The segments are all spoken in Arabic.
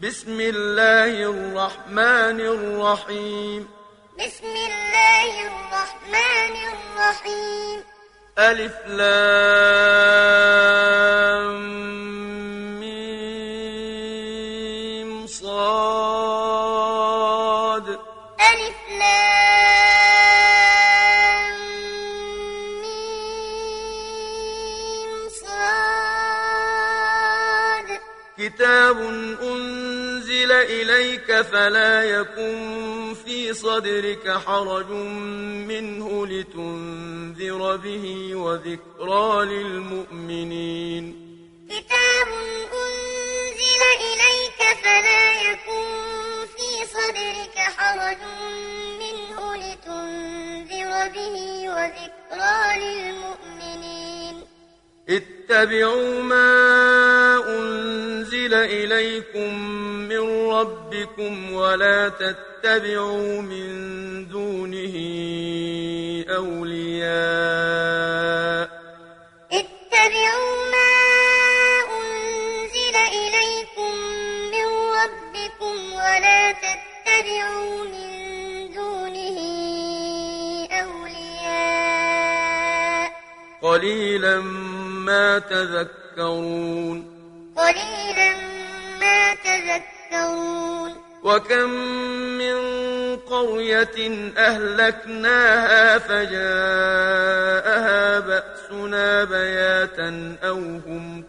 بسم الله الرحمن الرحيم. بسم الله الرحمن الرحيم. ألف لام ميم صاد. ألف لام ميم صاد. كتاب أنزل إليك فلا يكن في صدرك حرج منه لتنذر به وذكرى للمؤمنين. كتاب أنزل إليك فلا يكن في صدرك حرج منه لتنذر به وذكرى للمؤمنين. اتبعوا ما أنزل إليكم من ربكم ولا تتبعوا من دونه أولياء. اتبعوا ما أنزل إليكم من ربكم ولا تتبعوا من دونه أولياء. قليلا ما تذكرون. قليلا ما تذكرون. وكم من قرية أهلكناها فجاءها بأسنا بياتا أو هم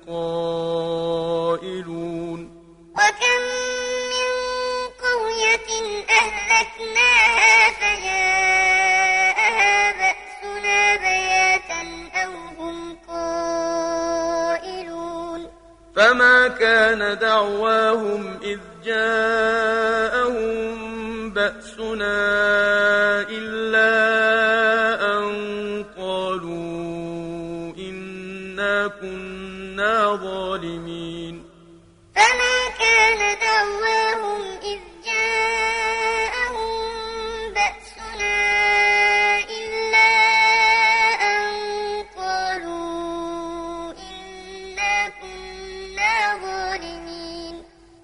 قائلون. وكم من قرية أهلكناها فجاءها بأسنا بياتا أو هم قائلون. فما كان دعواهم إذ جاءهم بأسنا إلا أن قالوا إنا كنا ظالمين. فما كان دعواهم إذ جاءهم بأسنا إلا أن قالوا إنا كنا ظالمين.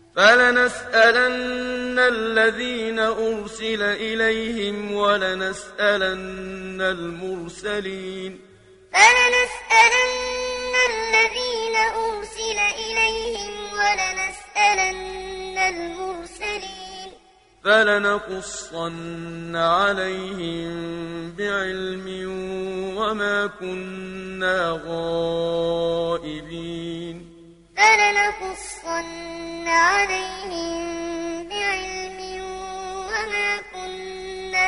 فلنسألن الذين أرسل إليهم ولنسألن المرسلين. فلنسألن الذين أرسل إليهم ولنسألن المرسلين. فلنقصن عليهم بعلم وما كنا غائبين. فلنقصن عليهم بعلم وما كنا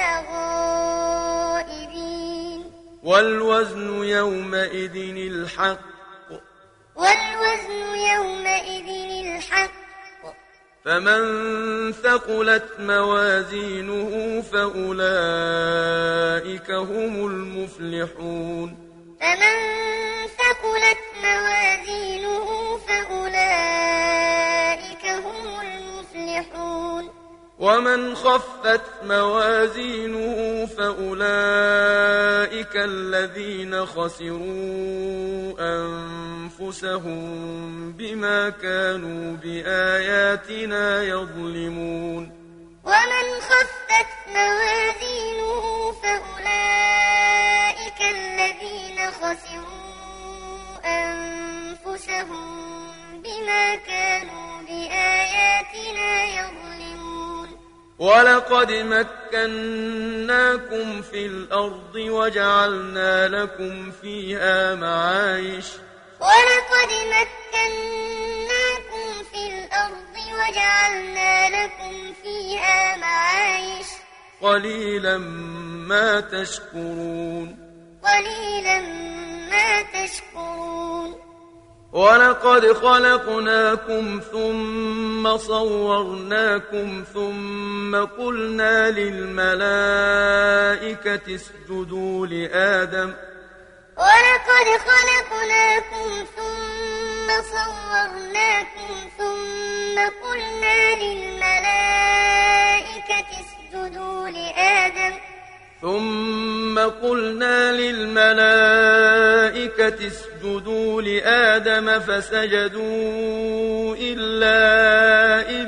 غائبين. والوزن يومئذ الحق. والوزن يومئذ الحق. فمن ثقلت موازينه فأولئك هم المفلحون. فمن ثقلت موازينه فأولئك هم المفلحون. ومن خفت موازينه فأولئك الذين خسروا أنفسهم بما كانوا بآياتنا يظلمون. ومن خفت موازينه فأولئك الذين خسروا أنفسهم بما كانوا بآياتنا يظلمون. ولقد مكناكم في الأرض وجعلنا لكم فيها معايش. ولقد مكناكم في الأرض وجعلنا لكم فيها معايش. قليلا ما تشكرون. قليلا ما تشكرون. ولقد خلقناكم ثم صورناكم ثم قلنا للملائكة اسجدوا لآدم. ولقد خلقناكم ثم صورناكم ثم قلنا للملائكة اسجدوا لآدم. ثم قلنا للملائكة اسجدوا لآدم فسجدوا إلا إبليس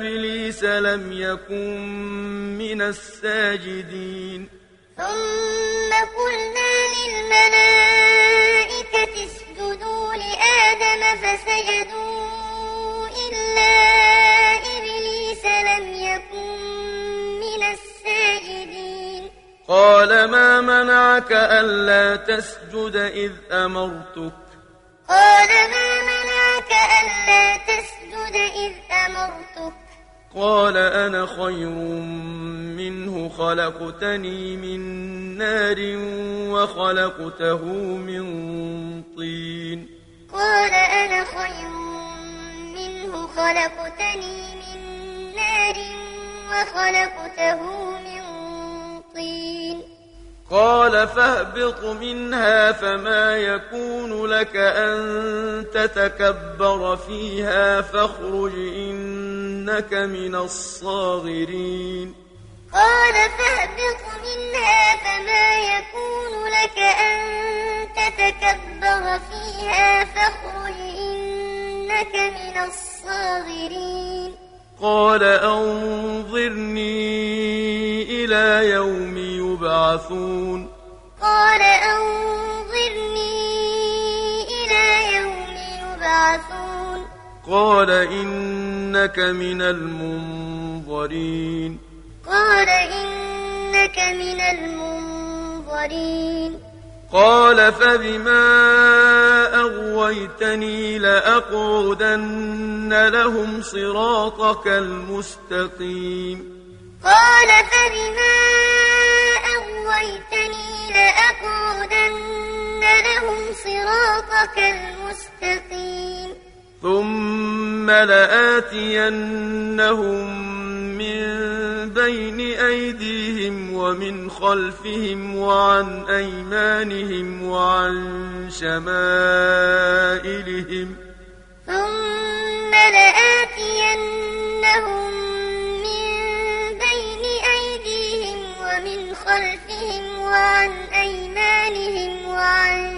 إبليس لم يكن من الساجدين ثم قلنا للملائكة اسجدوا لآدم فسجدوا إلا إبليس لم يكن من الساجدين قال ما منعك ألا تسجد إذ أمرتك قال ما منعك ألا تسجد إذ أمرتك قال أنا خير منه خلقتني من نار وخلقته من طين قال أنا خير منه خلقتني من نار وخلقته من طين قال فاهبط منها فما يكون لك أن تتكبر فيها فاخرج إنك من الصاغرين قال فاهبط منها فما يكون لك أن تتكبر فيها فاخرج إنك من الصاغرين قال أنظرني إلى يوم يبعثون قال أنظرني إلى يوم يبعثون قال إنك من المنظرين قال إنك من المنظرين قال فبما أغويتني لأقعدن لهم صراطك المستقيم قال فبما أغويتني لأقعدن لهم صراطك المستقيم ثم لآتينهم من بين أيديهم ومن خلفهم وعن أيمانهم وعن شمائلهم ثم لآتينهم من بين أيديهم ومن خلفهم وعن أيمانهم وعن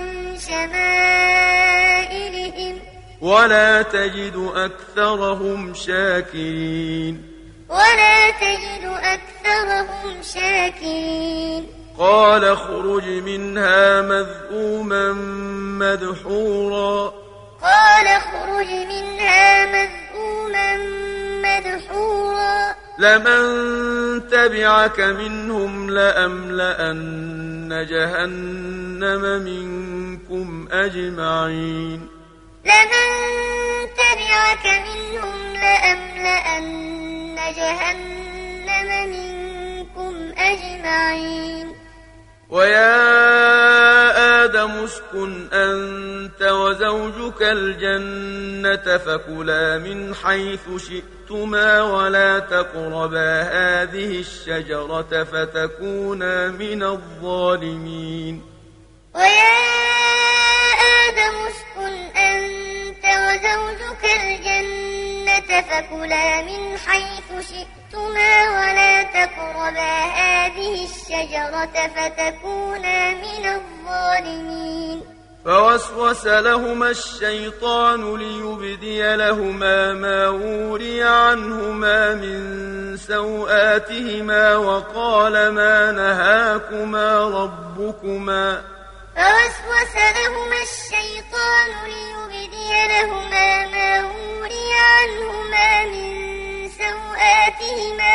شمائلهم ولا تجد أكثرهم شاكرين ولا تجد أكثرهم شاكرين قال اخرج منها مذءوما مدحورا قال اخرج منها مذءوما مدحورا لمن تبعك منهم لأملأن جهنم منكم أجمعين لمن تبعك منهم لأملأن جهنم منكم أجمعين ويا آدم اسكن أنت وزوجك الجنة فكلا من حيث شئتما ولا تقربا هذه الشجرة فتكونا من الظالمين ويا آدم اسكن أنت وزوجك الجنة فكلا من حيث شئتما ولا تقربا هذه الشجرة فتكونا من الظالمين فوسوس لهما الشيطان ليبدي لهما ما وري عنهما من سوآتهما وقال ما نهاكما ربكما فوسوس لهما الشيطان ليبدي لهما ما وري عنهما من سوآتهما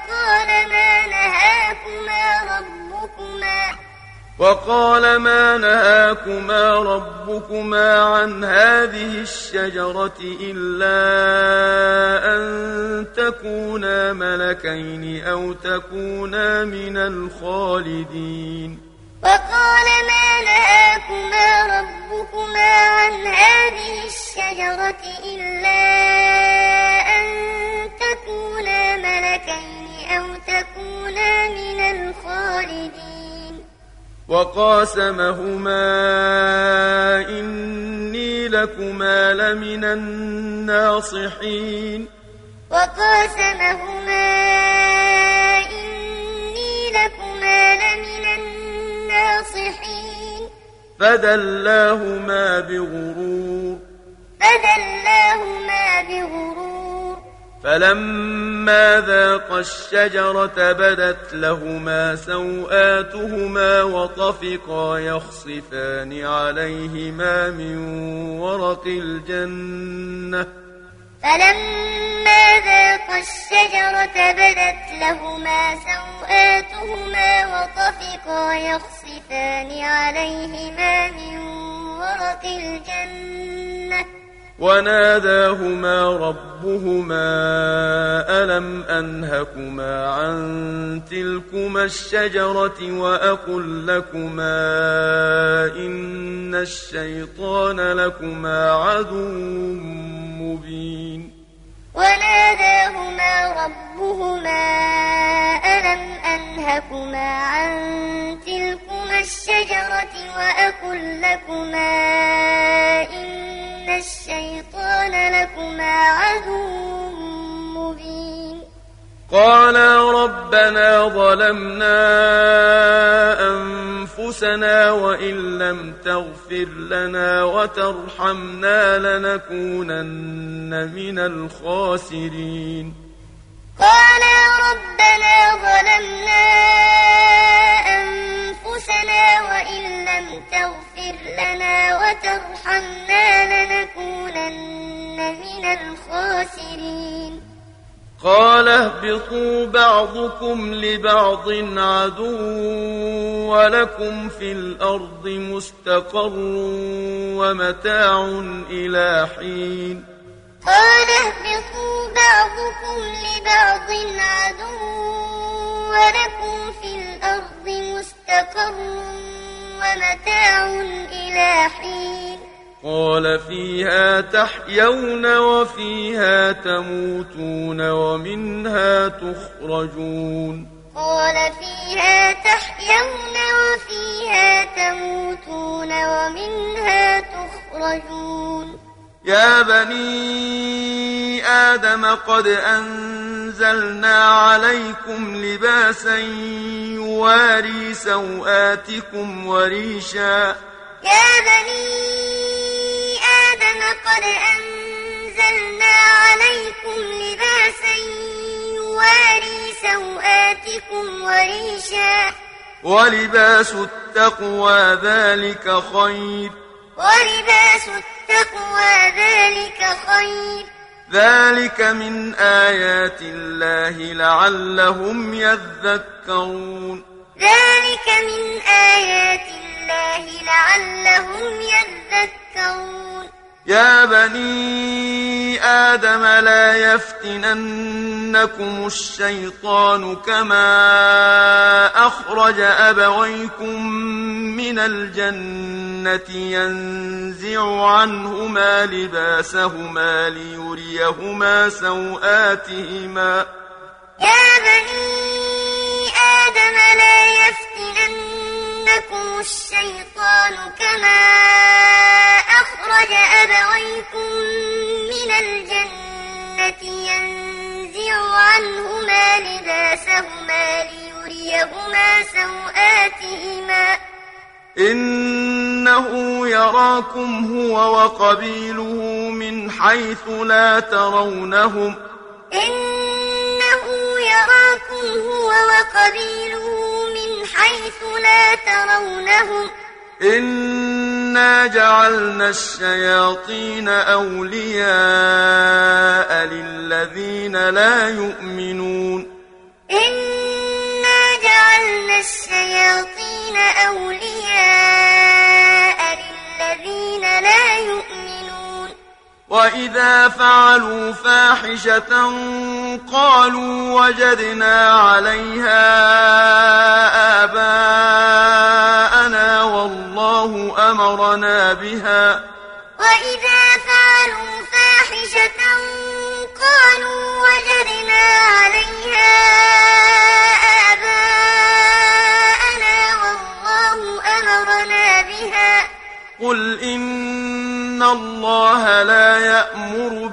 وقال ما نهاكما ربكما عن هذه الشجرة إلا أن تكونا ملكين أو تكونا من الخالدين وقال ما نهاكما ربكما عن هذه الشجرة إلا أن تكونا ملكين أو تكونا من الخالدين وقاسمهما إني لكما لمن الناصحين وقاسمهما إني لكما لمن الناصحين فدلاهما بغرور فلما ذاقا الشجرة بدت لهما سوآتهما وطفقا يخصفان عليهما من ورق الجنة فلما ذاقا الشجرة بدت لهما سوآتهما وطفقا يخصفان عليهما من ورق الجنة وناداهما ربهما ألم أنهكما عن تلكما الشجرة وأقل لكما إن الشيطان لكما عدو مبين وناداهما ربهما ألم أنهكما عن تلكما الشجرة وأقل لكما إن الشيطان لكما عدو مبين قالا ربنا ظلمنا أنفسنا وإن لم تغفر لنا وترحمنا لنكونن من الخاسرين قالا ربنا ظلمنا أنفسنا وإن لم تغفر لنا وترحمنا لنكونن من الخاسرين قال اهبطوا بعضكم لبعض عدو ولكم في الأرض مستقر ومتاع إلى حين قال اهبطوا بعضكم لبعض عدو ولكم في الأرض مستقر ومتاع إلى حين قال فيها تحيون وفيها تموتون ومنها تخرجون قال فيها تحيون وفيها تموتون ومنها تخرجون يا بني آدم قد أنزلنا عليكم لباسا يواري سوآتكم وريشا يا بني آدم قد أنزلنا عليكم لباسا يواري سوآتكم وريشا ولباس التقوى ذلك خير ولباس التقوى ذلك خير ذلك من آيات الله لعلهم يذكرون ذلك من آيات الله لعلهم يذكرون يا بني آدم لا يفتننكم الشيطان كما أخرج أبويكم من الجنة ينزع عنهما لباسهما ليريهما سوآتهما يا بني آدم لا يفتننكم الشيطان كما أخرج أبويكم من الجنة ينزع عنهما لباسهما ليريهما سوآتهما إنه يراكم هو وقبيله من حيث لا ترونهم إنه يراكم هو وقبيله من حيث لا ترونهم إنا جعلنا الشياطين أولياء للذين لا يؤمنون إنا جعلنا الشياطين أولياء للذين لا يؤمنون وإذا فعلوا فاحشة قالوا وجدنا عليها آباءنا والله أمرنا بها وإذا فعلوا فاحشة قالوا وجدنا عليها آباءنا والله أمرنا بها قل إن الله لا يأمر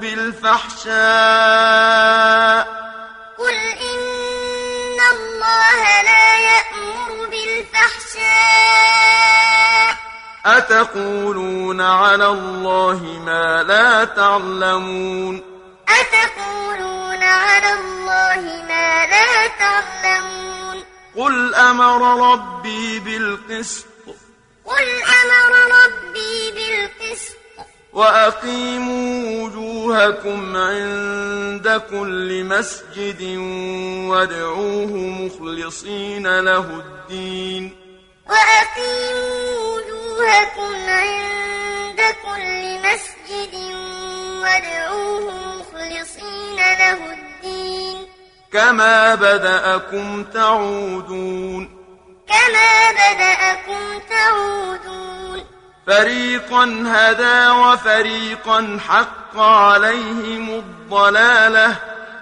بالفحشاء قل إن الله لا يأمر بالفحشاء أتقولون على الله ما لا تعلمون أتقولون على الله ما لا تعلمون قل أمر ربي بالقسط وأقيموا وجوهكم عند كل مسجد وادعوه مخلصين له الدين وأقيموا وجوهكم عند كل مسجد وادعوه مخلصين له الدين كما بدأكم تعودون فريقا هدى وفريقا حق عليهم الضلالة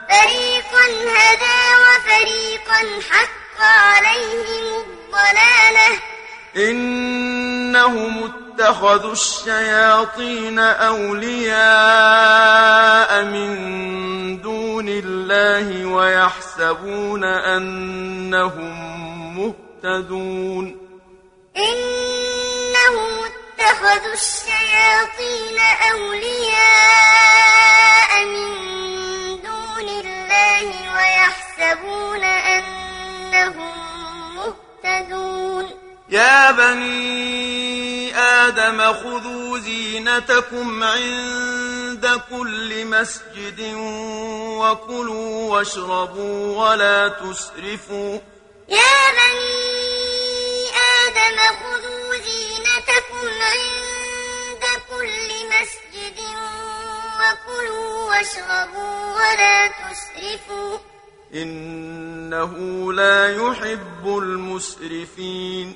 إنهم اتخذوا الشياطين أولياء من دون الله ويحسبون أنهم مهتدون اتخذوا الشياطين أولياء من دون الله ويحسبون أنهم مهتدون يا بني آدم خذوا زينتكم عند كل مسجد وكلوا واشربوا ولا تسرفوا يا بني آدم خذوا زينتكم عند كل مسجد وكلوا واشربوا ولا تسرفوا إنه لا يحب المسرفين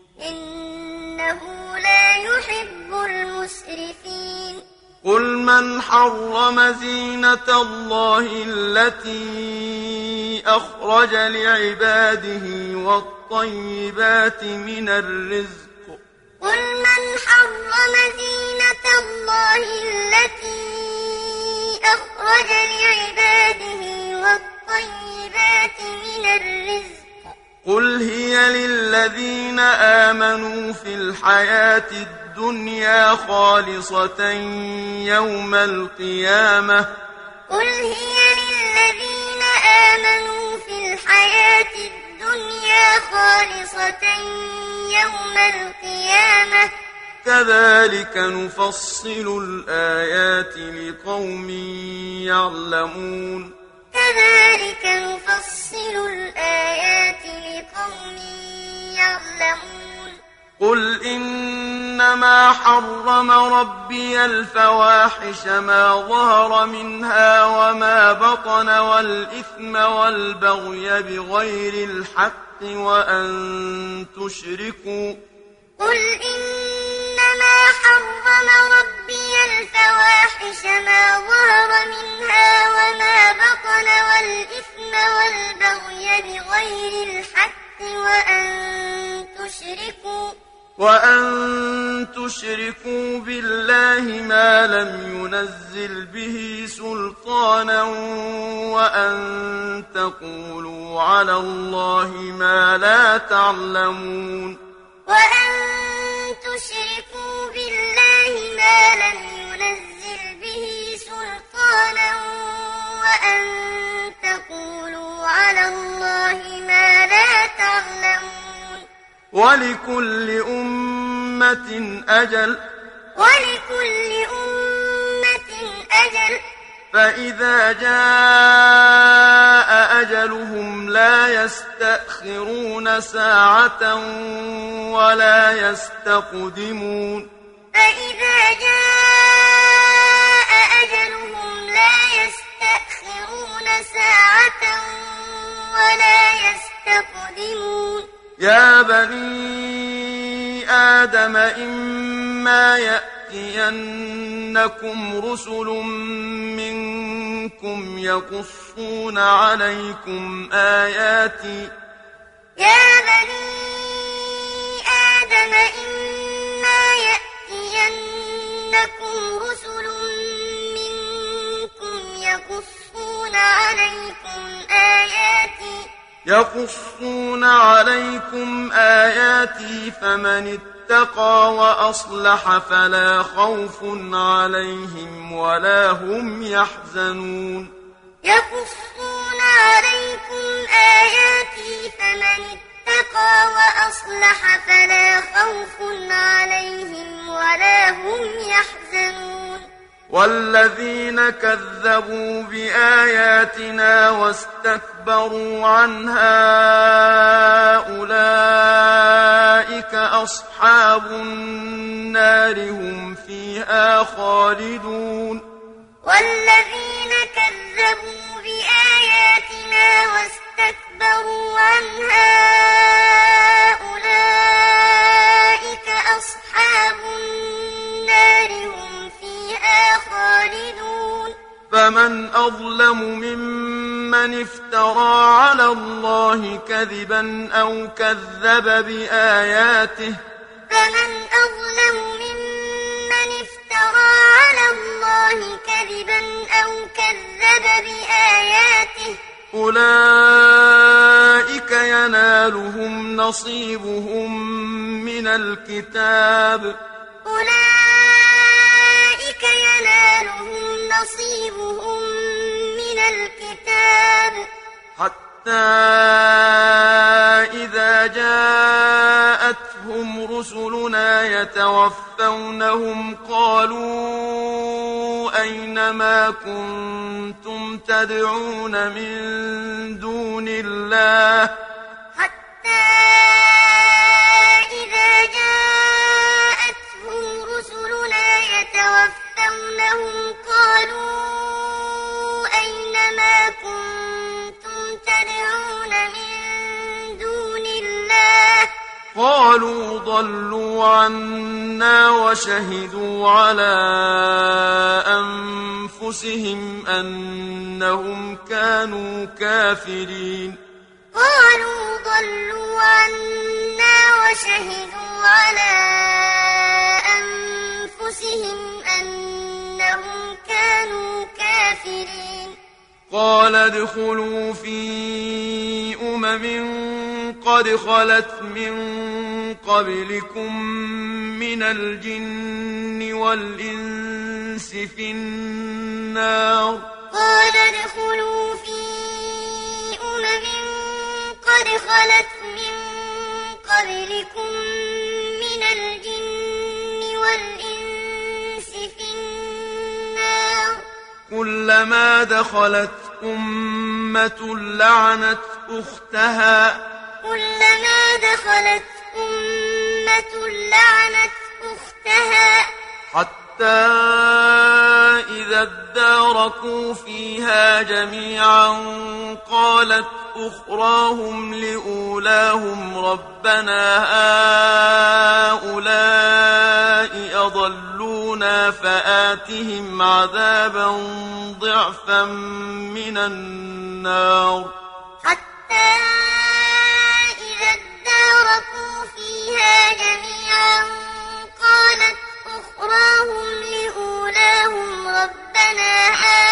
قل من حرم زينة الله التي أخرج لعباده والطيبات من الرزق قل من حرم زينة الله التي أخرج لعباده والطيبات من الرزق قل هي للذين آمنوا في الحياة الدنيا خالصة يوم القيامة قل هي للذين آمنوا في الحياة الدنيا خالصة يوم القيامة كذلك نفصل الآيات لقوم يعلمون قل إنما حرم ربي الفواحش ما ظهر منها وما بطن والإثم والبغي بغير الحق وأن تشركوا قل إنما حرم ربي الفواحش ما ظهر منها وما بطن والإثم والبغي بغير الحق وأن تشركوا بالله ما لم ينزل به سلطانا وأن تقولوا على الله ما لا تعلمون وأن تشركوا بالله ما لم ينزل به سلطانا وأن تقولوا على الله ما لا تعلمون ولكل أمة أجل فإذا جاء أجلهم لا يستأخرون ساعة ولا يستقدمون فإذا جاء أجلهم لا يستأخرون ساعة ولا يستقدمون يا بني آدم إما يأتينكم رسل منكم يقصون عليكم آياتي يا بني آدم إما يأتينكم رسل منكم يقصون عليكم آياتي فمن اتقى وأصلح فلا خوف عليهم ولا هم يحزنون يقصون عليكم آياتي فمن اتقى وأصلح فلا خوف عليهم ولا هم يحزنون والذين كذبوا بآياتنا واستكبروا عنها أولئك أصحاب النار هم فيها خالدون والذين كذبوا بآياتنا واستكبروا عنها أولئك أصحاب النار هم فيها خالدون فمن أظلم ممن افترى على الله كذبا أو كذب بآياته فمن أظلم ممن افترى على الله كذبا أو كذب بآياته أولئك ينالهم نصيبهم من الكتاب أولئك ينالهم نصيبهم من الكتاب حتى إذا جاءتهم رسلنا يتوفونهم قالوا أين ما كنتم تدعون من دون الله حتى إذا جاءتهم رسلنا يتوفونهم قالوا أين ما كنتم تدعون من دون الله قالوا ضلوا عنا وشهدوا على أنفسهم أنهم كانوا كافرين قالوا ضلوا عنا وشهدوا على أنفسهم أنهم كانوا كافرين قال ادخلوا في قد خلت من قبلكم من الجن والإنس في النار قال ادخلوا في قد خلت من قبلكم من الجن والإنس في النار كلما دخلت أمة لعنت أختها كلما دخلت أمة لعنت أختها حتى إذا اداركوا فيها جميعا قالت أخراهم لأولاهم ربنا هؤلاء أضلونا فآتهم عذابا ضعفا من النار حتى إذا اداركوا فيها جميعا قالت أخراهم لأولاهم ربنا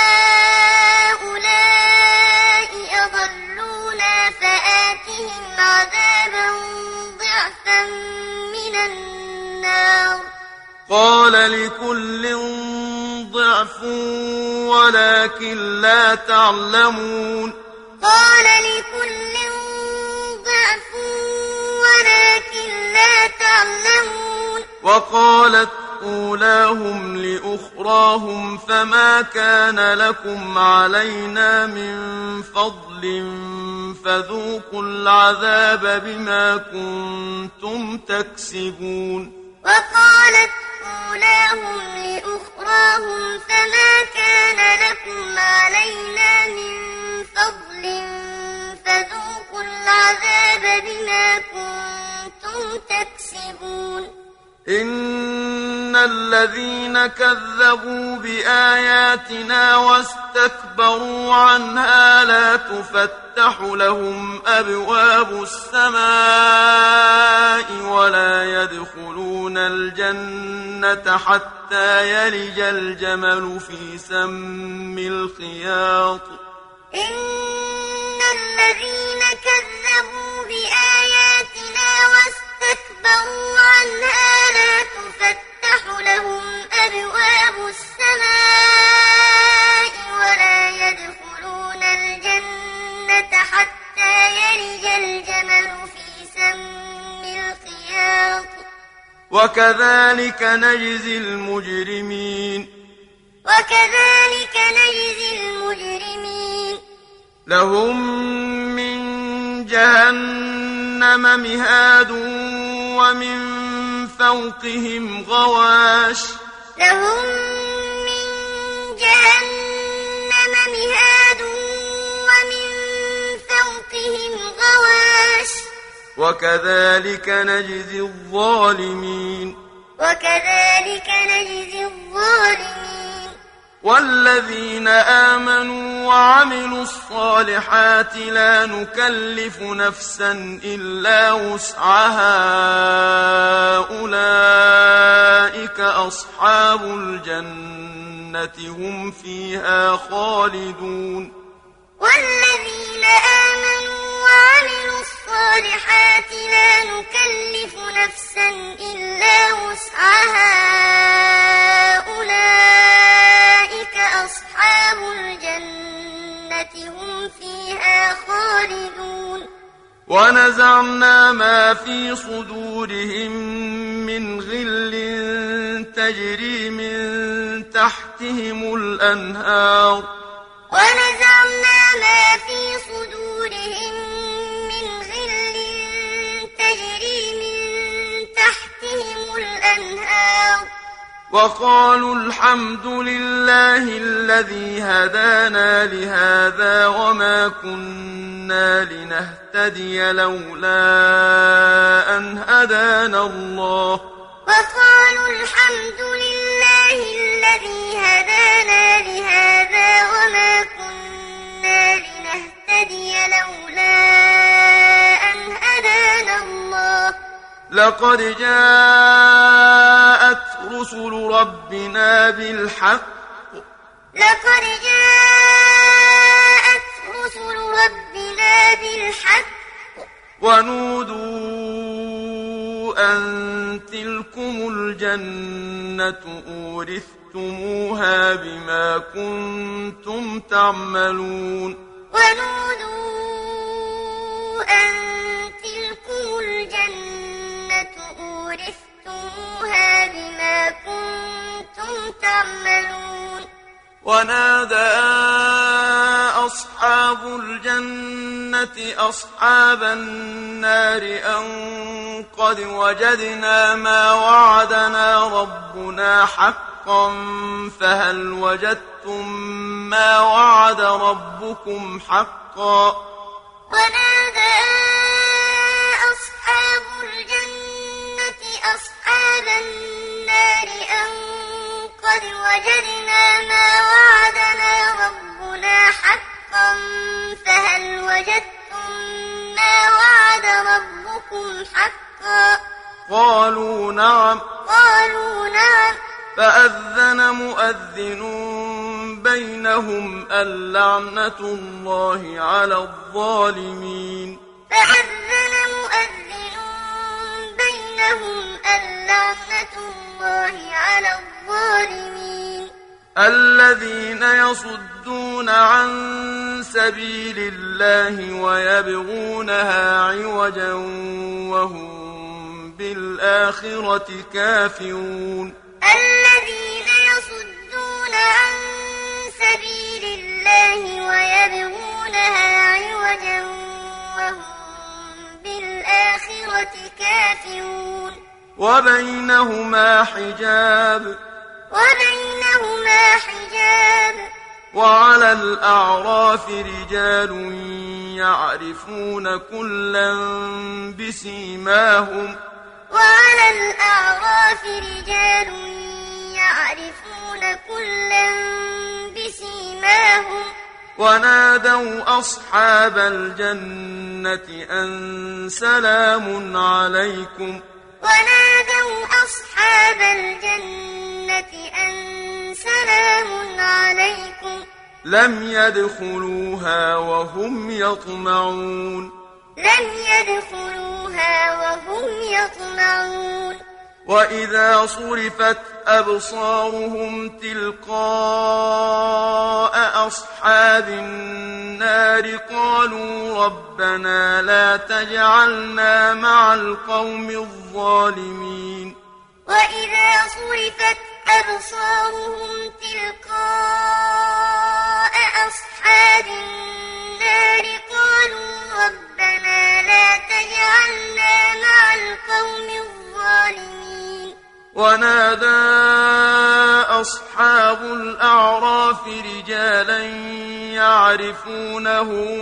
هؤلاء أضلونا فآتهم عذابا ضعفا من النار قال لكل ضعف ولكن لا تعلمون قال لكل ضعف ولكن لا تعلمون وقالت أولاهم لأخراهم فما كان لكم علينا من فضل فذوقوا العذاب بما كنتم تكسبون وقالت أولاهم لأخراهم فما كان لكم علينا من فضل فذوقوا العذاب بما كنتم تكسبون إن الذين كذبوا بآياتنا واستكبروا عنها لا تفتح لهم أبواب السماء ولا يدخلون الجنة حتى يلج الجمل في سم الخياط إن الذين كذبوا بآياتنا واستكبروا عنها لا تفتح لهم أبواب السماء ولا يدخلون وكذلك نجزي المجرمين وكذلك نجزي المجرمين لهم من جهنم مهاد ومن فوقهم غواش لهم من جهنم مهاد ومن فوقهم غواش وكذلك نجزي الظالمين وكذلك نجزي الظالمين والذين آمنوا وعملوا الصالحات لا نكلف نفسا إلا وسعها أولئك أصحاب الجنة هم فيها خالدون والذين آمنوا وعملوا الصالحات لا نكلف نفسا إلا وسعها أولئك أصحاب الجنة هم فيها خالدون ونزعنا ما في صدورهم من غل تجري من تحتهم الأنهار ونزعنا ما في صدورهم من غل تجري من تحتهم الأنهار وقالوا الحمد لله الذي هدانا لهذا وما كنا لنهتدي لولا أن هدانا الله وقالوا الحمد لله الذي هدانا لهذا وما كنا لنهتدي لولا أن هدانا الله لقد جاءت رسل ربنا بالحق لقد جاءت رسل ربنا بالحق ونودوا أن تلكم الجنة أورثتموها بما كنتم تعملون ونودوا أن تلكم الجنة أورثتموها بما كنتم تعملون ونادى أصحاب الجنة أصحاب النار أن قد وجدنا ما وعدنا ربنا حقا فهل وجدتم ما وعد ربكم حقا ونادى أصحاب الجنة أصحاب النار أن قد وجدنا ما وعدنا ربنا حقا فهل وجدتم ما وعد ربكم حقا قالوا نعم فأذن مؤذن بينهم اللعنة الله على الظالمين فأذن مؤذن بينهم اللعنة الله على الظالمين الذين يصدون عن سبيل الله ويبغونها عوجا وهم بالآخرة كافرون الذين يصدون عن سبيل الله ويبغونها عوجا وهم بالآخرة كافرون وبينهما حجاب وعلى الأعراف رجال يعرفون كلا بسيماهم ونادوا أصحاب الجنة أن سلام عليكم لم يدخلوها وهم يطمعون وإذا صرفت أبصارهم تلقاء أصحاب النار قالوا ربنا لا تجعلنا مع القوم الظالمين وإذا صرفت أبصارهم تلقاء أصحاب النار قالوا ربنا لا تجعلنا مع القوم الظالمين ونادى أصحاب الأعراف رجالا يعرفونهم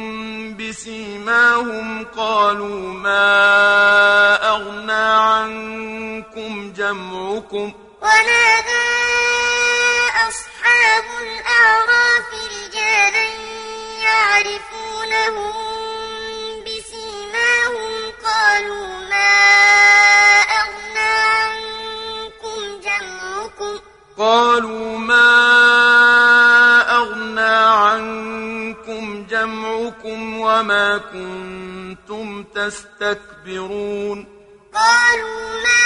بسيماهم قالوا ما أغنى عنكم جمعكم ونادى أصحاب الأعراف رجالا يعرفونهم بسيماهم قالوا ما أغنى عنكم جمعكم قالوا ما أغنى عنكم جمعكم وما كنتم تستكبرون قالوا ما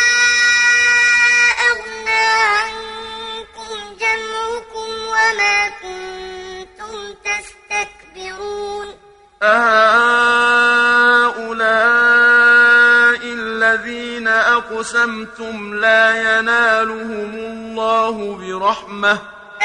أغنى عنكم جمعكم وما كنتم تستكبرون أهؤلاء الذين أقسمتم لا ينالهم الله برحمة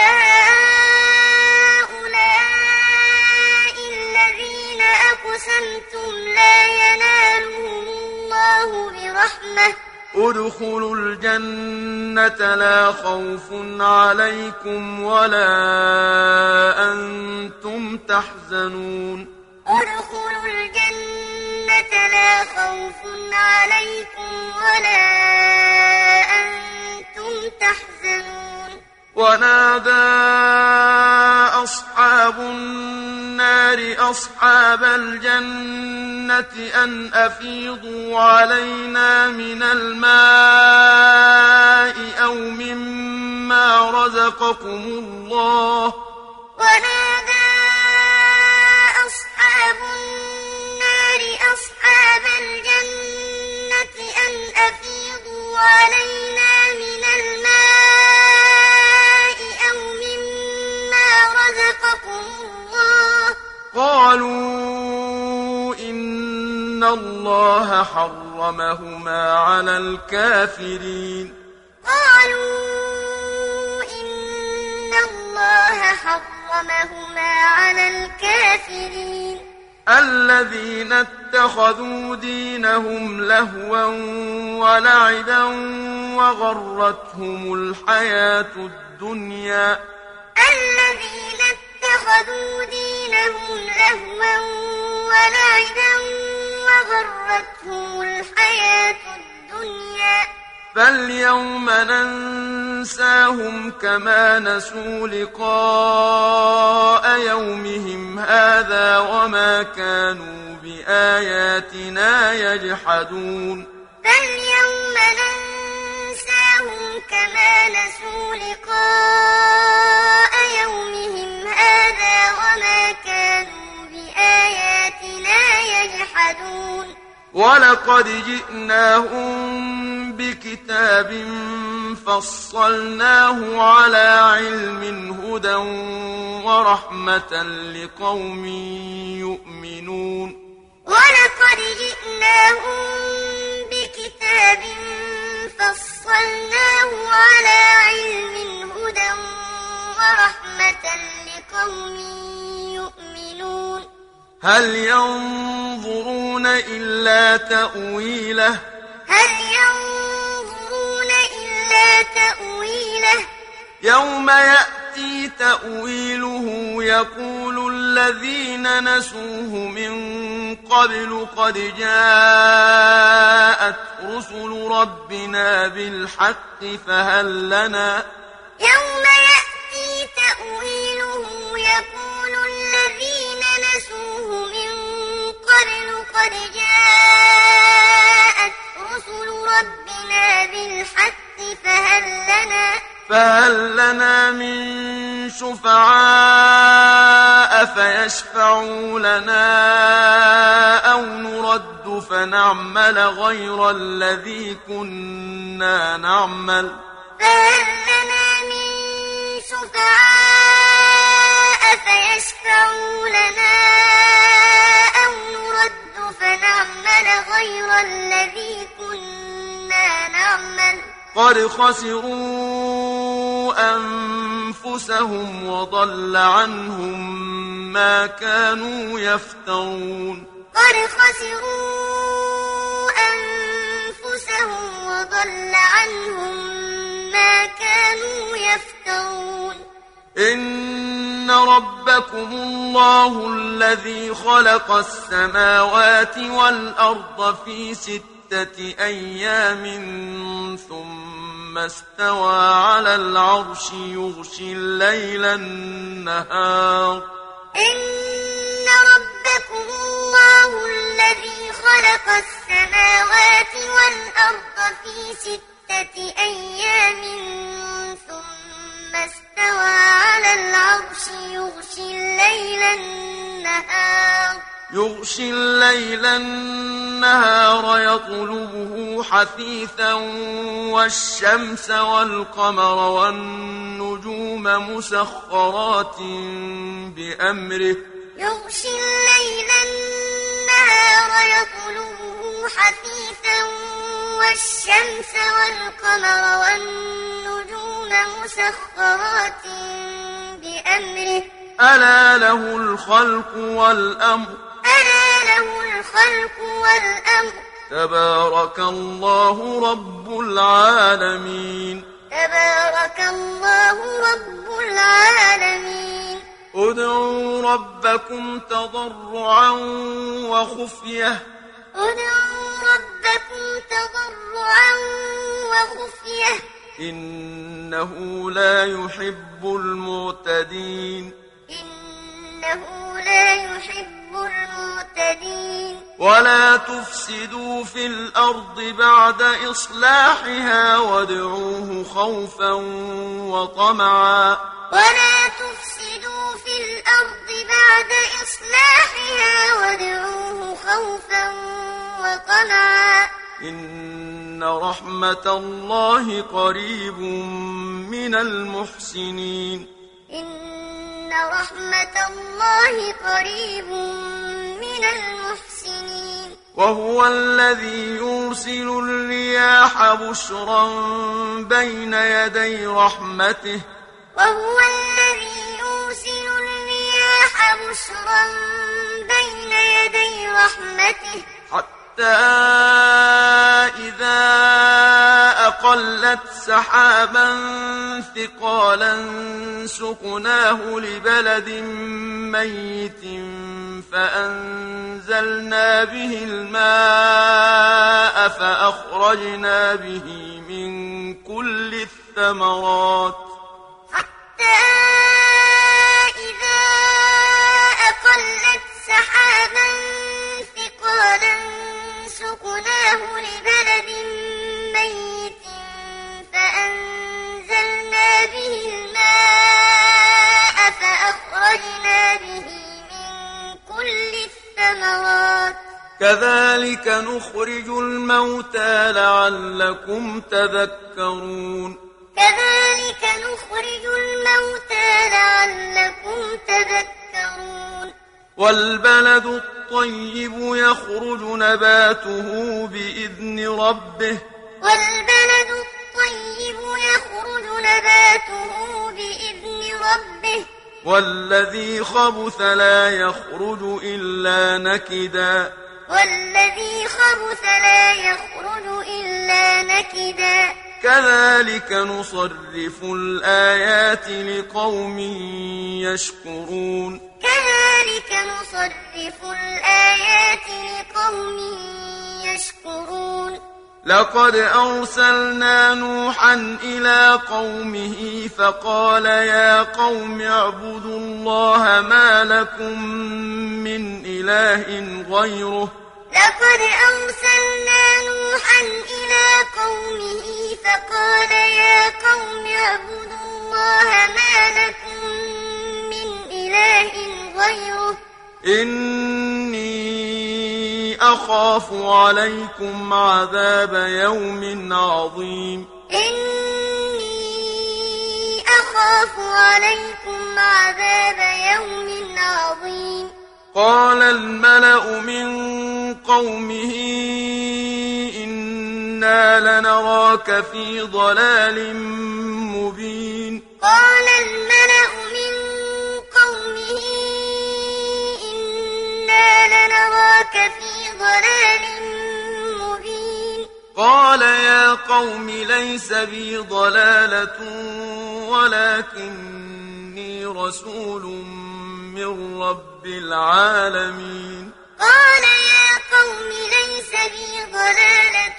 أهؤلاء الذين أقسمتم لا ينالهم الله برحمة ادخلوا الجنة لا خوف عليكم ولا أنتم تحزنون ادخلوا الجنة لا خوف عليكم ولا أنتم تحزنون ونادى أصحاب النار أصحاب الجنة أن أفيضوا علينا من الماء أو مما رزقكم الله ونادى أصحاب النار أصحاب الجنة أن أفيضوا علينا من الماء أو مما رزقكم الله قالوا إن الله حرمهما على الكافرين قالوا إن الله حرمهما على الكافرين الذين اتخذوا دينهم لهوا ولعبا وغرتهم الحياة الدنيا الذين اتخذوا دينهم لهوا ولعبا وغرتهم الحياة الدنيا فاليوم ننساهم كما نسوا لقاء يومهم هذا وما كانوا بآياتنا يجحدون فاليوم ننساهم كما نسوا لقاء يومهم هذا وما كانوا بآياتنا يجحدون ولقد جئناهم بكتاب فصلناه على علم هدى ورحمة لقوم يؤمنون ولقد جئناهم بكتاب فصلناه على علم هدى ورحمة لقوم يؤمنون هل ينظرون إلا تأويله يوم يأتي تأويله يقول الذين نسوه من قبل قد جاءت رسل ربنا بالحق فهل لنا يوم يأتي تأويله يقول الذين نسوه من قبل قد جاءت رسل ربنا بالحق فهل لنا من شفعاء فيشفعوا لنا أو نرد فنعمل غير الذي كنا نعمل فهل لنا من شفعاء فيشفعوا لنا أو نرد فنعمل غير الذي كنا نعمل قد خسروا أنفسهم وضل عنهم ما كانوا يفترون قد خسروا أنفسهم وضل عنهم ما كانوا يفترون إن ربكم الله الذي خلق السماوات والأرض في 6 أيام ثم استوى على العرش يغشي الليل النهار إن ربكم الله الذي خلق السماوات والأرض في 6 أيام ثم استوى على العرش يغشي الليل النهار يطلبه حثيثا والشمس والقمر والنجوم مسخرات بأمره يغشي الليل النهار يطلبه حثيثا والشمس والقمر والنجوم مسخرات بأمره ألا له الخلق والأمر تبارك الله رب العالمين ادعوا ربكم تضرعا وخفية إنه لا يحب المعتدين ولا تفسدوا في الأرض بعد إصلاحها وادعوه خوفا وطمعا إن رحمة الله قريب من المحسنين وهو الذي يرسل الرياح بشرا بين يدي رحمته حتى إذا أقلت سحابا ثقالا سقناه لبلد ميت فأنزلنا به الماء فأخرجنا به من كل الثمرات حتى إذا أقلت سحابا ثقالا سقناه لبلد ميت فأنزلنا به الماء فأخرجنا به من كل الثمرات كذلك نخرج الموتى لعلكم تذكرون والبلد الطيب يخرج نباته بإذن ربه والذي خبث لا يخرج إلا نكدا كذلك نصرف الآيات لقوم يشكرون لقد أرسلنا نوحا إلى قومه فقال يا قوم اعبدوا الله ما لكم من إله غيره لقد أرسلنا نوحا إلى قومه فقال يا قوم اعبدوا الله ما لكم من إله غيره إني أخاف عليكم عذاب يوم عظيم قال الملأ من قومه إن إنا لنراك في ضلال مبين قال الملأ من قومه إنا لنراك في ضلال مبين قال يا قوم ليس بي ضلالة ولكني رسول من رب العالمين قال يا قوم ليس بي ضلالة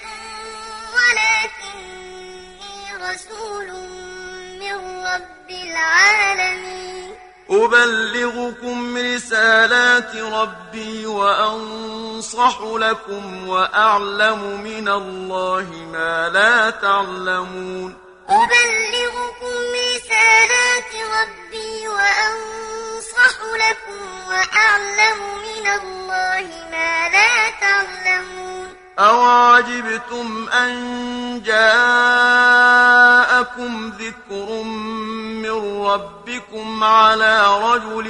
ولكني رسول من رب العالمين أبلغكم رسالات ربي وأنصح لكم وأعلم من الله ما لا تعلمون أبلغكم رسالات ربي وأنصح لكم وأعلم من الله ما لا تعلمون أوعجبتم أن جاءكم ذكر من ربكم على رجل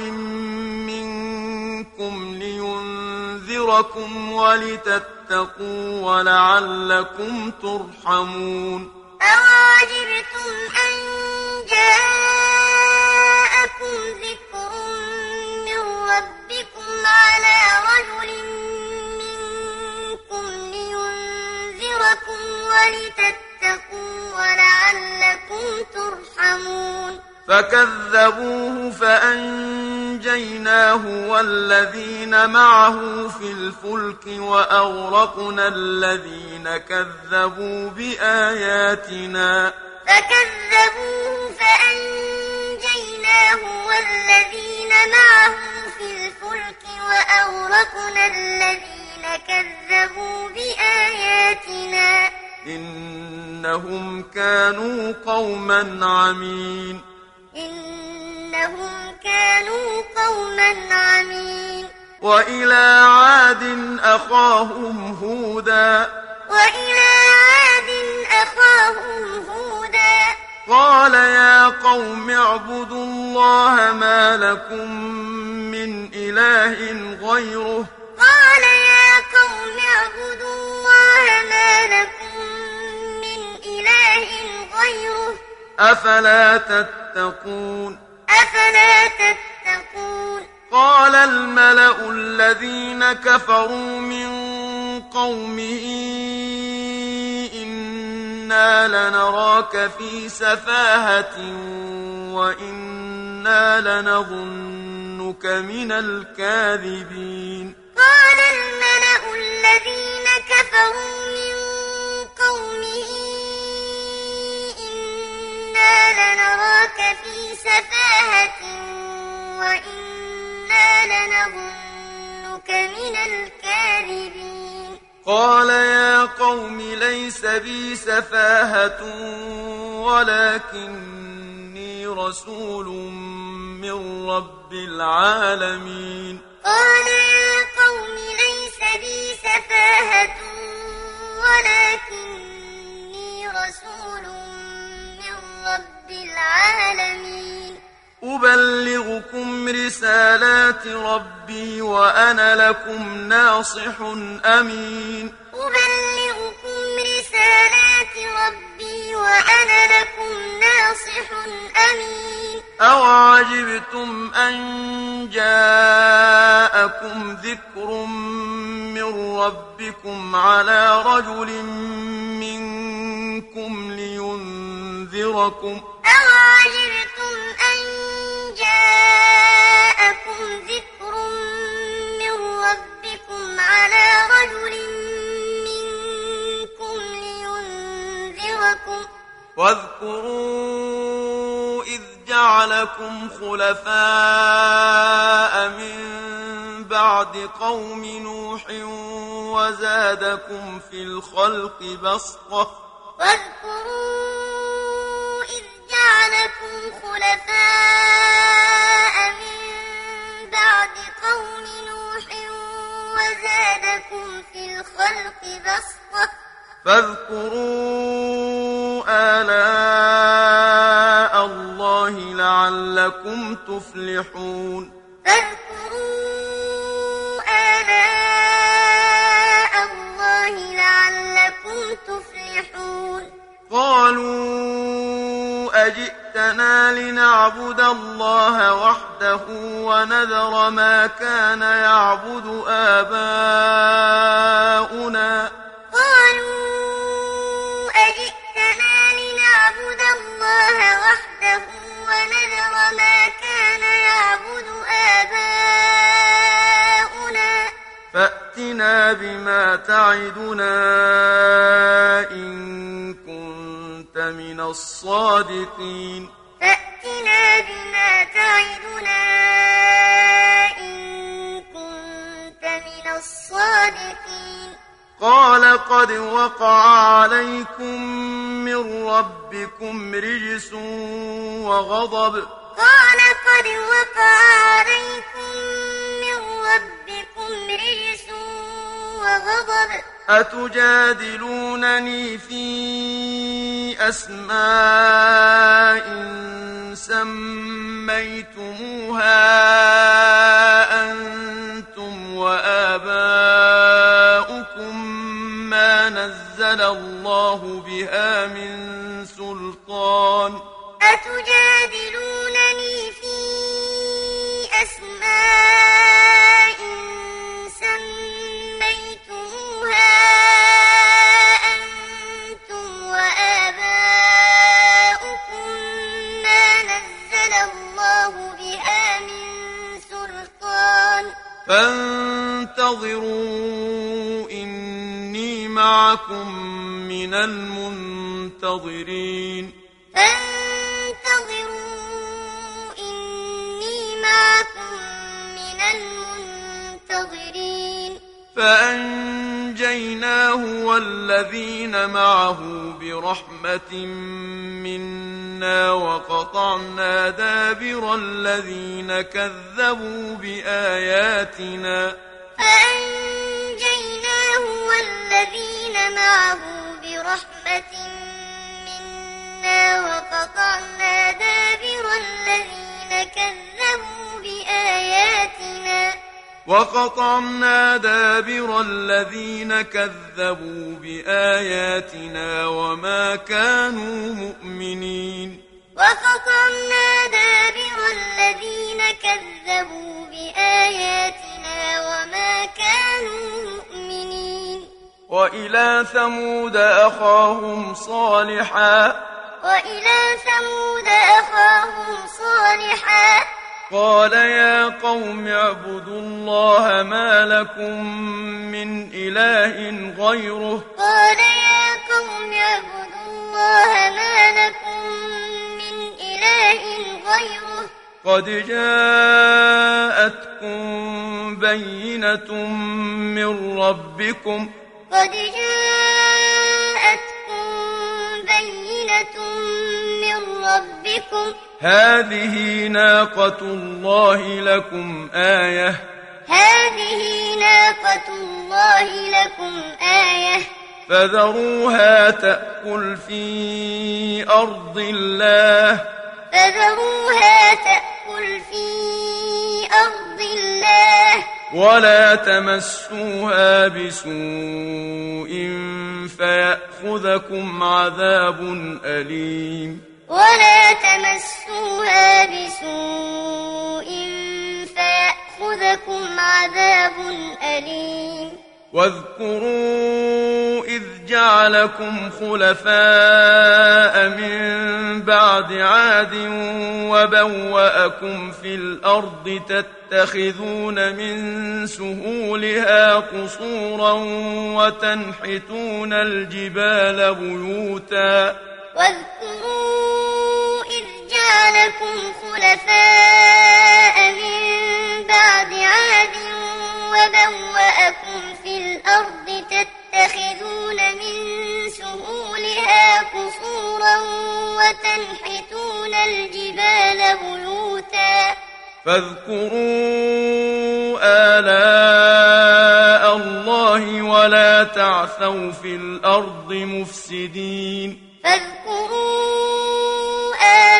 منكم لينذركم ولتتقوا ولعلكم ترحمون أوعجبتم أن جاءكم ذكر من ربكم على رجل منكم لينذركم ولتتقوا ولعلكم ترحمون فكذبوه فأنجيناه والذين معه في الفلك وأغرقنا الذين كذبوا بآياتنا فكذبوه فأنجيناه والذين معه في الفلك وأغرقنا الذين كذبوا بآياتنا إنهم كانوا قوما عمين إنهم كانوا قوما عمين وإلى عاد أخاهم هودا وإلى عاد أخاهم هودا قال يا قوم اعبدوا الله ما لكم من إله غيره قال يا قوم اعبدوا الله ما لكم من إله غيره أفلا تتقون أفلا تتقون قال الملأ الذين كفروا من قومه إنا لنراك في سفاهة وإنا لنظنك من الكاذبين قال الملأ الذين كفروا من قومه إنا لنراك في سفاهة وإنا لنظنك من الكاذبين قال يا قوم ليس بي سفاهة ولكني رسول من رب العالمين قال يا قوم ليس بي سفاهة ولكني رسول من رب العالمين أبلغكم رسالات ربي وأنا لكم ناصح أمين أبلغكم رسالات ربي وأنا لكم ناصح أمين أوعجبتم أن جاءكم ذكر من ربكم على رجل منكم لينذركم أوعجبتم أن جاءكم ذكر من ربكم على رجل منكم لينذركم واذكروا إذ جعلكم خلفاء من بعد قوم نوح وزادكم في الخلق بسطة واذكروا إذ جعلكم خلفاء من بعد قوم نوح وزادكم في الخلق بسطة فاذكروا آلاء الله لعلكم تفلحون فاذكروا آلاء الله لعلكم تفلحون لنعبد الله وحده ونذر ما كان يعبد آباؤنا قالوا أجئتنا لنعبد الله وحده ونذر ما كان يعبد آباؤنا فأتنا بما تعدنا إن كنت من الصادقين فأتنا بما تعدنا إن كنت من الصادقين قال قد وقع عليكم من ربكم رجس وغضب قال قد وقع عليكم من ربكم رجس وغضب أتجادلونني في أسماء سميتموها أنتم وآباؤكم ما نزل الله بها من سلطان أتجادلونني في أسماء سميتموها أنتم وآباؤكم ما نزل الله بها من سلطان فانتظروا إني معكم من المنتظرين فانتظروا إني معكم من المنتظرين فأنجيناه والذين معه برحمة منا وقطعنا دابر الذين كذبوا بآياتنا فأنجيناه والذين معه برحمة منا وقطعنا دابر الذين كذبوا بآياتنا وما كانوا مؤمنين وقطعنا دابر الذين كذبوا بآياتنا وما كانوا مؤمنين وإلى ثمود أخاهم صالحا قال يا قوم اعبدوا الله ما لكم من إله غيره قد جاءتكم بينة من ربكم هذه ناقة الله لكم آية فذروها تأكل في أرض الله ولا تمسوها بسوء فيأخذكم عذاب أليم واذكروا إذ جعلكم خلفاء من بعد عاد وبوأكم في الأرض تتخذون من سهولها قصورا وتنحتون الجبال بيوتا واذكروا إذ جعلكم خلفاء من بعد عاد وبوأكم في الأرض تتخذون من سهولها قصورا وتنحتون الجبال بيوتا فاذكروا آلاء الله ولا تعثوا في الأرض مفسدين فاذكروا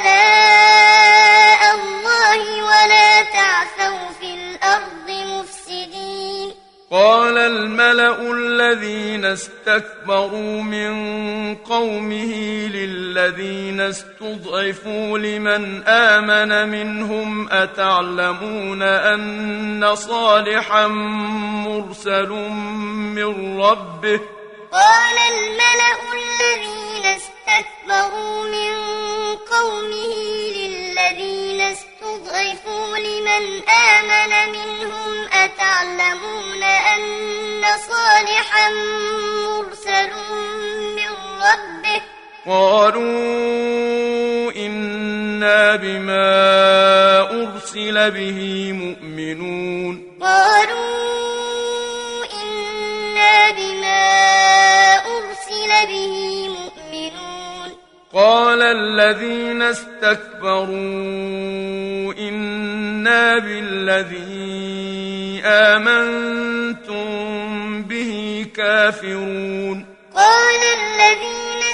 آلاء الله ولا تعثوا في الأرض مفسدين قال الملأ الذين استكبروا من قومه للذين استضعفوا لمن آمن منهم أتعلمون أن صالحا مرسل من ربه قال الملأ الذين استكبروا من قومه للذين استضعفوا لمن آمن منهم أتعلمون أن صالحا مرسل من ربه قالوا إنا بما أرسل به مؤمنون قالوا إنا بما أرسل به مؤمنون قال الذين استكبروا إنا بالذي آمنتم به كافرون قال الذين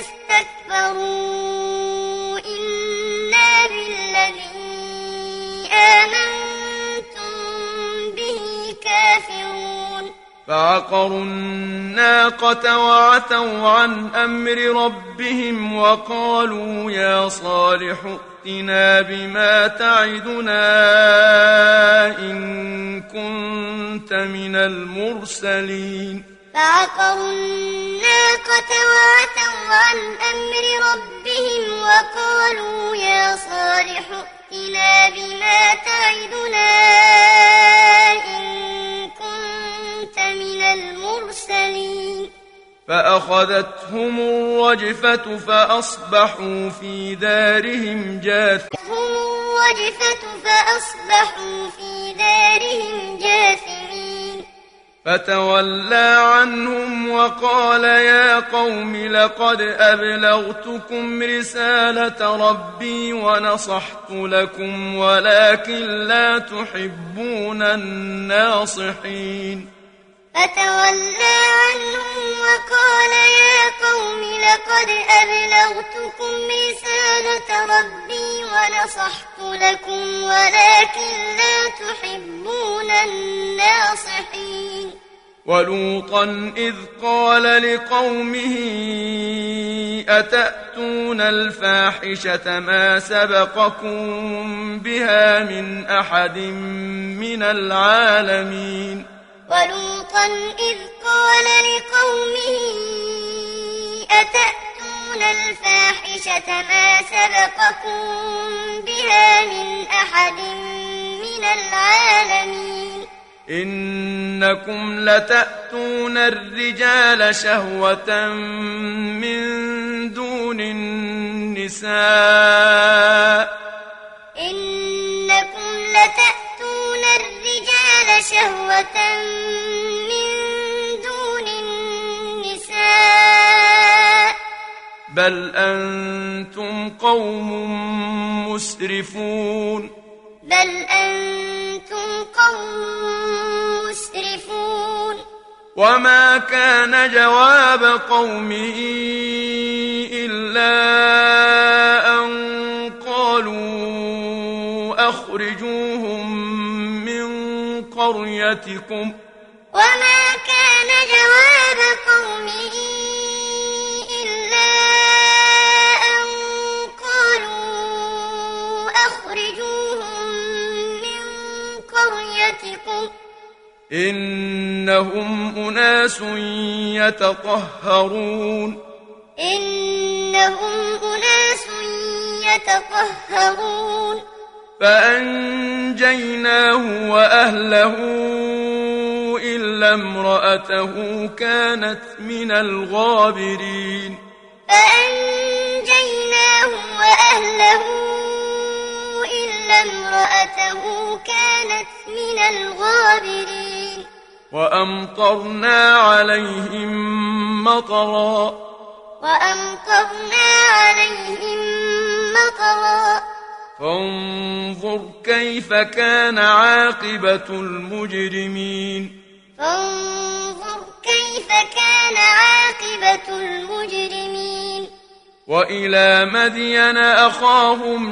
استكبروا إنا بالذي آمنتم به كافرون فعقروا الناقة وعتوا عن أمر ربهم وقالوا يا صالح ائتنا بما تعدنا إن كنت من المرسلين فعقروا الناقة وعتوا عن أمر ربهم وقالوا يا صالح ائتنا بما تعدنا إن كنت من المرسلين فأخذتهم الرجفة فأصبحوا في دارهم جاثمين فتولى عنهم وقال يا قوم لقد أبلغتكم رسالة ربي ونصحت لكم ولكن لا تحبون الناصحين فتولى عنهم وقال يا قوم لقد أبلغتكم رسالة ربي ونصحت لكم ولكن لا تحبون الناصحين ولوطا إذ قال لقومه أتأتون الفاحشة ما سبقكم بها من أحد من العالمين ولوطا إذ قال لقومه أتأتون الفاحشة ما سبقكم بها من أحد من العالمين إنكم لتأتون الرجال شهوة من دون النساء إنكم لتأتون الرجال شهوة من دون النساء بل أنتم قوم مسرفون وما كان جواب قومه إلا أن قالوا أخرجوهم من قريتكم وما كان جواب قومه إلا أن قالوا أخرجوهم من قريتكم إنهم أناس يتطهرون فأنجيناه وأهله إلا امرأته كانت من الغابرين وأمطرنا عليهم مطرا فانظر كيف كان عاقبة المجرمين وإلى مدين أخاهم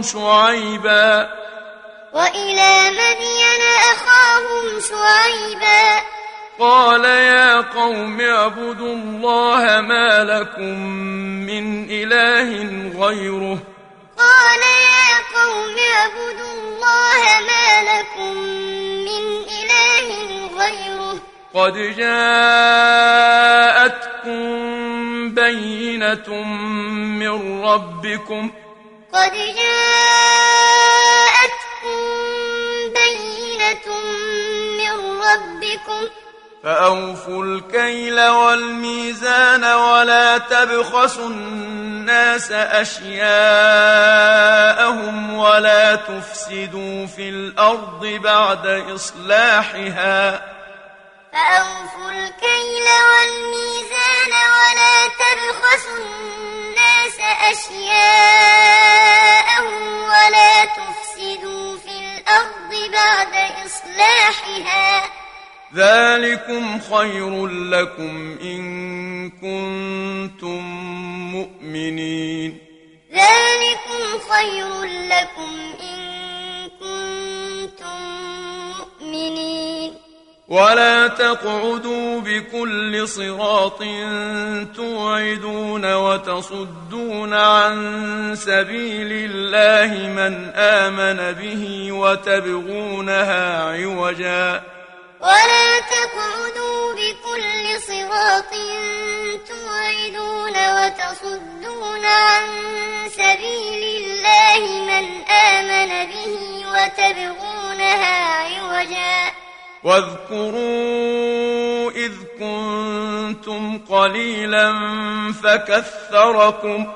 شعيبا قال يا قوم اعبدوا الله ما لكم من إله غيره قال يا قوم اعبدوا الله ما لكم من إله غيره قد جاءتكم بينة من ربكم قد جاءتكم بينة من ربكم فأوفوا الكيل والميزان ولا تبخسوا الناس أشياءهم ولا تفسدوا في الأرض بعد إصلاحها فأوفوا الكيل والميزان ولا تبخسوا الناس أشياءهم ولا تفسدوا في الأرض بعد إصلاحها ذلكم خير لكم إن كنتم مؤمنين ذلكم خير لكم إن كنتم مؤمنين ولا تقعدوا بكل صراط توعدون وتصدون عن سبيل الله من آمن به وتبغونها عوجا ولا تقعدوا بكل صراط توعدون وتصدون عن سبيل الله من آمن به وتبغونها عوجا واذكروا إذ كنتم قليلا فكثركم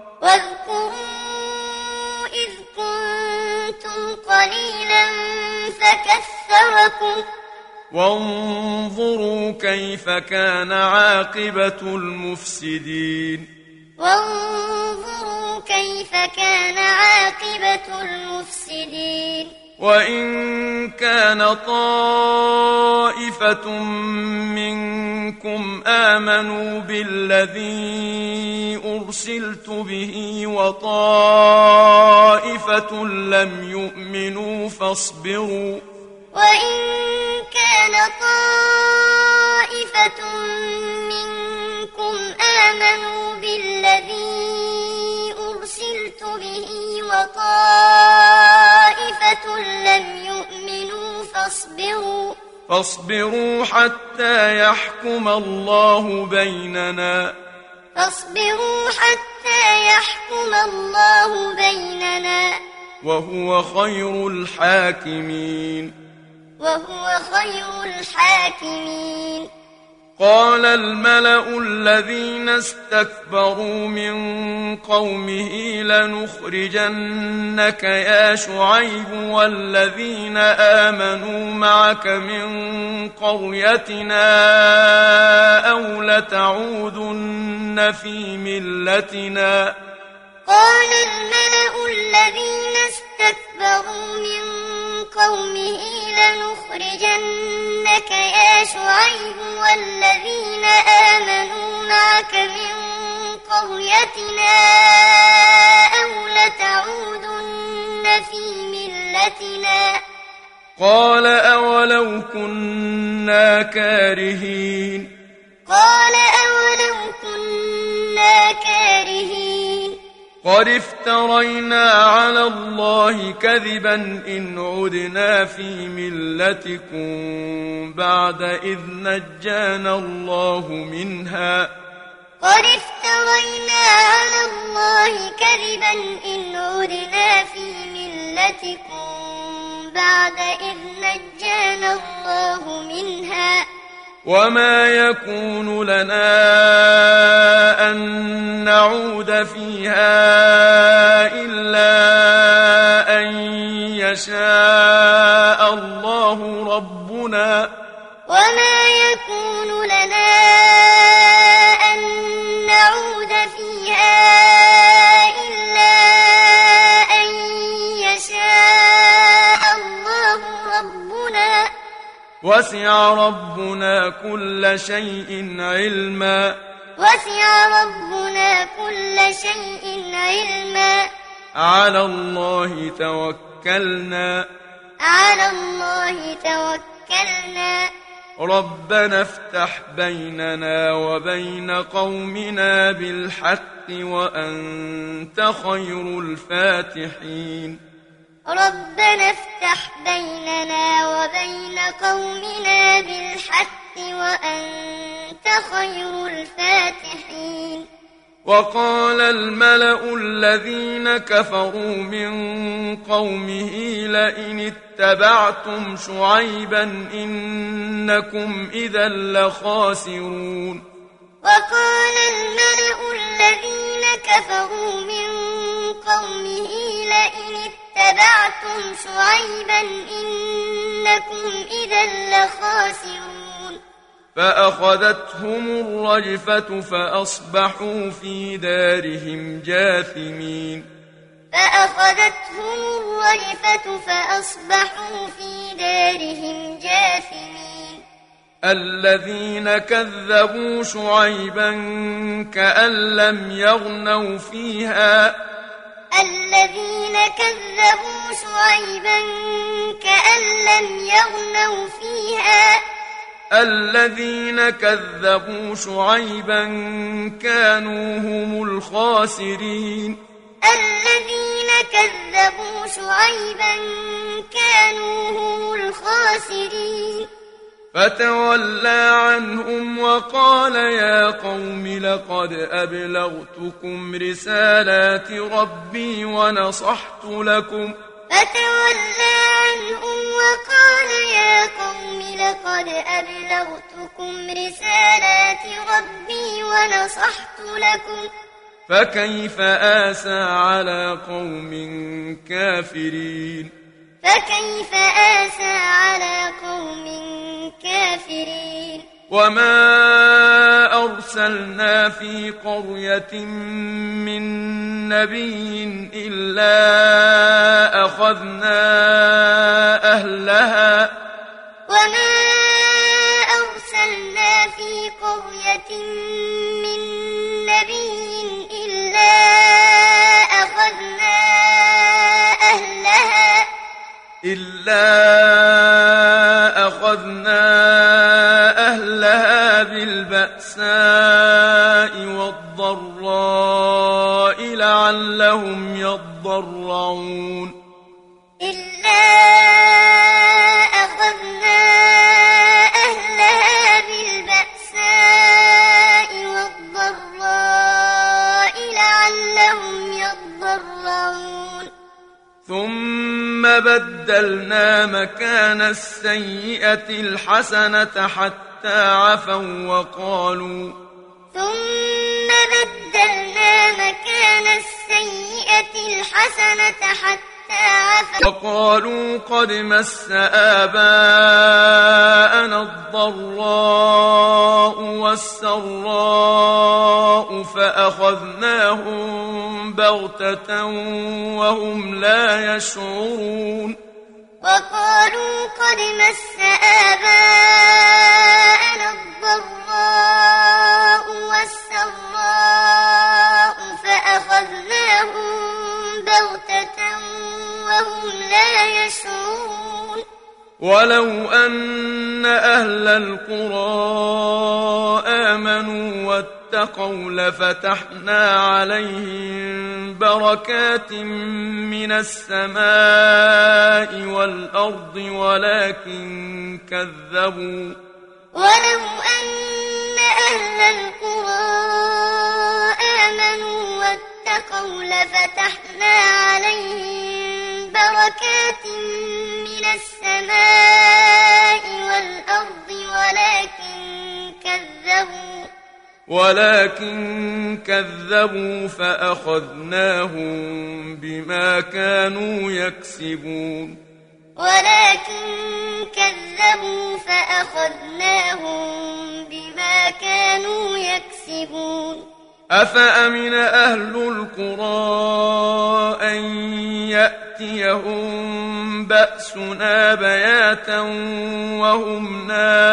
واذكروا إذ كنتم قليلا فكثركم وانظروا كيف كان عاقبة المفسدين وانظروا كيف كان عاقبة المفسدين وإن كان طائفة منكم آمنوا بالذي أرسلت به وطائفة لم يؤمنوا فاصبروا وإن كان طائفة منكم آمنوا بالذي أرسلت به وطائفة لم يؤمنوا فاصبروا حتى يحكم الله بيننا فاصبروا حتى يحكم الله بيننا وهو خير الحاكمين وهو خير الحاكمين قال الملأ الذين استكبروا من قومه لنخرجنك يا شعيب والذين آمنوا معك من قريتنا أو لتعودن في ملتنا قال الملأ الذين استكبروا من قومه لنخرجنك يا شعيب والذين آمنوا معك من قريتنا أو لتعودن في ملتنا قال أولو كنا كارهين قال أولو كنا كارهين قد افترينا على الله كذبا إن عدنا في ملتكم بعد إذ نجانا الله منها قد افترينا على الله كذبا إن عدنا في ملتكم بعد إذ نجانا الله منها وما يكون لنا أن نعود فيها إلا أن يشاء الله ربنا وما يكون لنا أن نعود فيها إلا أن يشاء الله ربنا وسع ربنا كل شيء علما وسع ربنا كل شيء علما على الله توكلنا على الله توكلنا ربنا افتح بيننا وبين قومنا بالحق وأنت خير الفاتحين ربنا افتح بيننا وبين قومنا بالحق وأنت خير الفاتحين وقال الملأ الذين كفروا من قومه لئن اتبعتم شعيبا إنكم إذا لخاسرون وقال الملأ الذين كفروا من قومه لئن اتبعتم شعيبا إنكم إذا لخاسرون فأخذتهم الرجفة فأصبحوا في دارهم جاثمين فأخذتهم الرجفة فأصبحوا في دارهم جاثمين الذين كذبوا شعيبا كأن لم يغنوا فيها الذين كذبوا شعيبا كأن لم يغنوا فيها الذين كذبوا شعيبا كانوا هم الخاسرين الذين كذبوا شعيبا كانوا هم الخاسرين فتولى عنهم وقال يا قوم لقد أبلغتكم رسالات ربي ونصحت لكم فتولى عنهم وقال يا قوم لقد أبلغتكم رسالات ربي ونصحت لكم فكيف آسى على قوم كافرين فكيف آسى على قوم كافرين وما أرسلنا في قرية من نبي إلا أخذنا أهلها وما أرسلنا في قرية من نبي إلا أخذنا أهلها بالبأساء والضراء لعلهم يضرعون إلا أخذنا أهلها بالبأساء والضراء لعلهم يضرعون ثم بدلنا مكان السيئة الحسنة حتى عفوا وقالوا قد مس آباءنا الضراء والسراء فأخذناهم بغتة وهم لا يشعرون وقالوا قد مس آباءنا الضراء والسراء فأخذناهم بغتة وهم لا يشعرون ولو أن أهل القرى آمنوا واتقوا لفتحنا عليهم بركات من السماء والأرض ولو أن أهل القرى آمنوا واتقوا لفتحنا عليهم بركات من السماء والأرض ولكن كذبوا فأخذناهم بما كانوا يكسبون أفأمن أهل القرى أن يأتيهم بأسنا بياتا وهم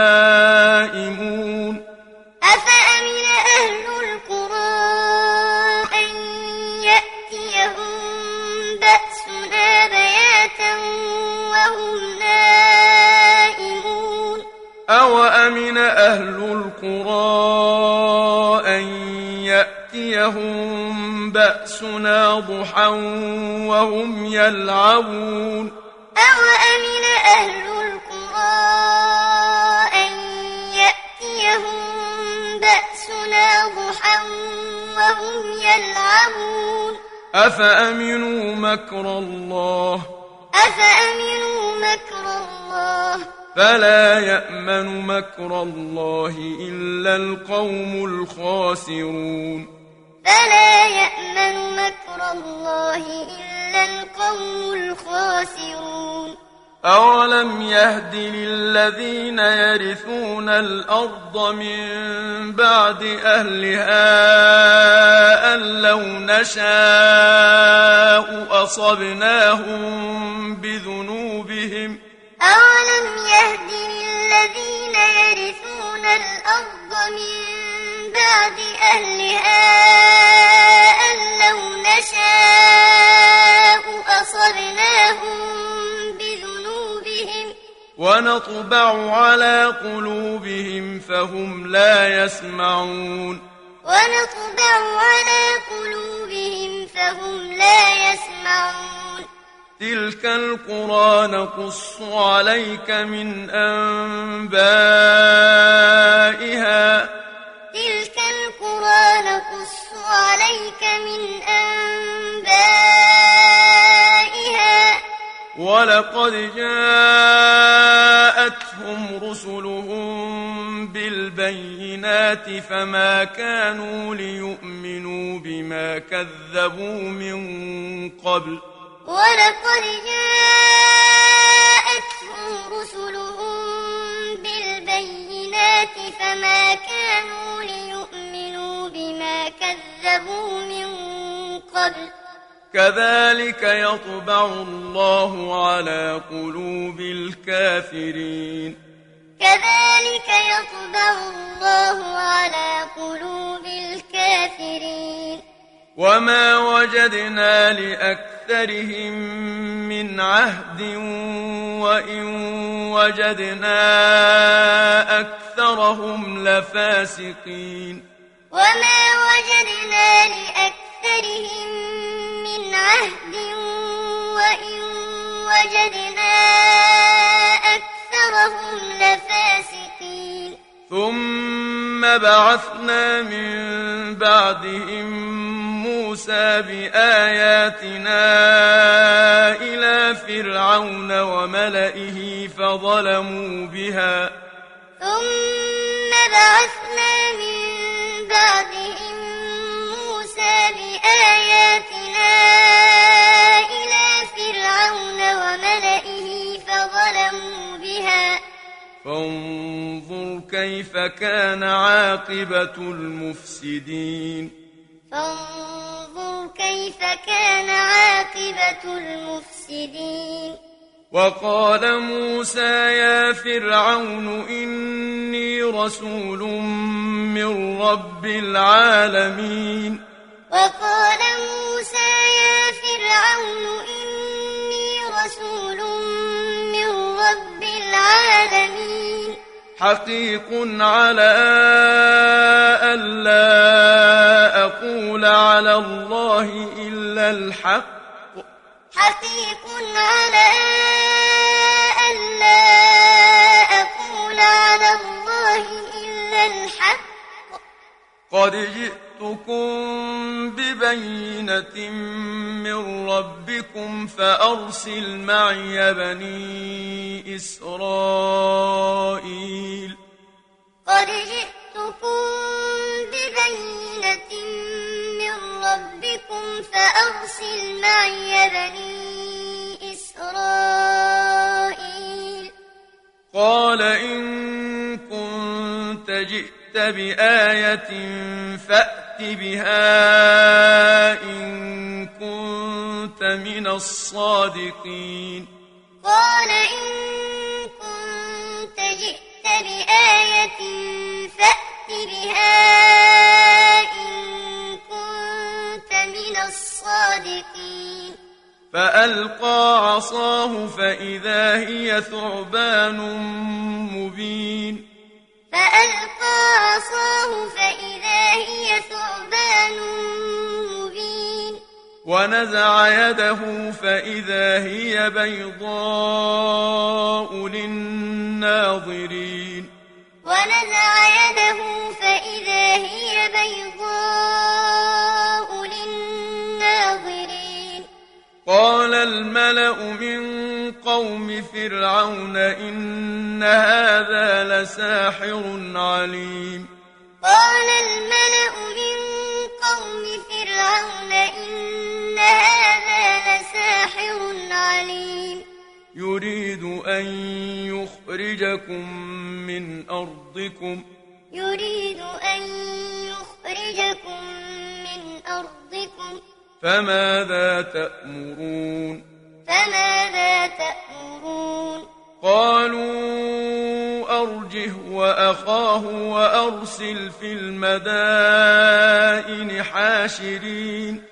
نائمون أفأمن أهل القرى أن يأتيهم بأسنا بياتا وهم نائمون أَوَأَمِنَ أَهْلُ الْقُرَىٰ أَن يَأْتِيَهُم بَأْسُنَا ضُحًى وَهُمْ يَلْعَبُونَ أَوَأَمِنَ أَهْلُ الْقُرَىٰ أَن يَأْتِيَهُم بَأْسُنَا ضُحًى وَهُمْ يَلْعَبُونَ أَفَأَمِنُوا مَكْرَ اللَّهِ فَلَا يَأْمَنُ مَكْرَ اللَّهِ إِلَّا الْقَوْمُ الْخَاسِرُونَ فَلَا يَأْمَنُ مَكْرَ اللَّهِ إِلَّا الْقَوْمُ الْخَاسِرُونَ أَوَلَمْ يَهْدِ لِلَّذِينَ يَرِثُونَ الْأَرْضَ مِن بَعْدِ أَهْلِهَا أَن لَّوْ نَشَاءُ أَصَبْنَاهُم بِذُنُوبِهِمْ أَوَلَمْ يَهْدِ لِلَّذِينَ يَرِثُونَ الْأَرْضَ مِن بَعْدِ أَهْلِهَا أَن لَّوْ نَشَاءُ أَصَبْنَاهُم بِذُنُوبِهِمْ وَنَطْبَعُ عَلَىٰ قُلُوبِهِمْ فَهُمْ لا يَسْمَعُونَ وَنَطْبَعُ عَلَىٰ قُلُوبِهِمْ فَهُمْ لا يَسْمَعُونَ تِلْكَ الْقُرَىٰ نَقُصُّ عَلَيْكَ مِنْ أَنبَائِهَا تِلْكَ الْقُرَىٰ نَقُصُّ عَلَيْكَ مِنْ أَنبَائِهَا وَلَقَدْ جَاءَتْهُمْ رُسُلُهُم بِالْبَيِّنَاتِ فَمَا كَانُوا لِيُؤْمِنُوا بِمَا كَذَّبُوا مِن قَبْلُ وَلَقَدْ جَاءَتْهُمْ رُسُلُهُم بِالْبَيِّنَاتِ فَمَا كَانُوا لِيُؤْمِنُوا بِمَا كَذَّبُوا مِن قَبْلُ كَذَٰلِكَ يَطْبَعُ اللَّهُ عَلَىٰ قُلُوبِ الْكَافِرِينَ كَذَٰلِكَ يَطْبَعُ اللَّهُ عَلَىٰ قُلُوبِ الْكَافِرِينَ وَمَا وَجَدْنَا لِأَكْثَرِهِم مِّنْ عَهْدٍ وَإِن وَجَدْنَا أَكْثَرَهُمْ لَفَاسِقِينَ وَمَا وَجَدْنَا لِأَكْثَرِهِم مِّنْ عَهْدٍ وَإِن وَجَدْنَا أَكْثَرَهُمْ لَفَاسِقِينَ ثُمَّ بَعَثْنَا مِن بَعْدِهِم مُّوسَىٰ بِآيَاتِنَا إِلَىٰ فِرْعَوْنَ وَمَلَئِهِ فَظَلَمُوا بِهَا ثُمَّ بَعَثْنَا مِن بَعْدِهِم مُّوسَىٰ بِآيَاتِنَا إِلَىٰ فِرْعَوْنَ وَمَلَئِهِ فَظَلَمُوا بِهَا فانظُرْ كَيْفَ كَانَ عَاقِبَةُ الْمُفْسِدِينَ فانظُرْ كَيْفَ كَانَ عَاقِبَةُ الْمُفْسِدِينَ وَقَالَ مُوسَىٰ يَا فِرْعَوْنُ إِنِّي رَسُولٌ مِّن رَّبِّ الْعَالَمِينَ وَقَالَ مُوسَىٰ يَا فِرْعَوْنُ إِنِّي رَسُولٌ مِّن رَّبِّ الْعَالَمِينَ حَقِيقٌ عَلَىٰ أَلَّا أَقُولَ عَلَى اللَّهِ إِلَّا الْحَقَّ حَقِيقٌ عَلَىٰ أَلَّا أَقُولَ عَلَى اللَّهِ إِلَّا الْحَقَّ قَدْ جِئْتُكُم بِبَيِّنَةٍ مِّن رَّبِّكُمْ فَأَرْسِلْ مَعِيَ بَنِي إِسْرَائِيلَ قَدْ جِئْتُكُم بِبَيِّنَةٍ مِّن رَّبِّكُمْ فَأَرْسِلْ مَعِيَ بَنِي إِسْرَائِيلَ قَالَ إِن كُنتَ جِئْتَ بِآيَةٍ فَأْتِ بِهَا إِن كُنتَ مِنَ الصَّادِقِينَ قَالَ إِن كُنتَ جِئْتَ بِآيَةٍ فَأْتِ بِهَا إِن كُنتَ مِنَ الصَّادِقِينَ فَأَلْقَىٰ عَصَاهُ فَإِذَا هِيَ ثُعْبَانٌ مُّبِينٌ فألقى عصاه فإذا هي ثعبان مبين ونزع يده فإذا هي بيضاء للناظرين ونزع يده فإذا هي بيضاء للناظرين قال الملأ من قوم فرعون إن هذا لساحر عليم قال الملأ من قوم فرعون إن هذا لساحر عليم يريد أن يخرجكم من أرضكم فماذا تأمرون قالوا أرجه وأخاه وأرسل في المدائن حاشرين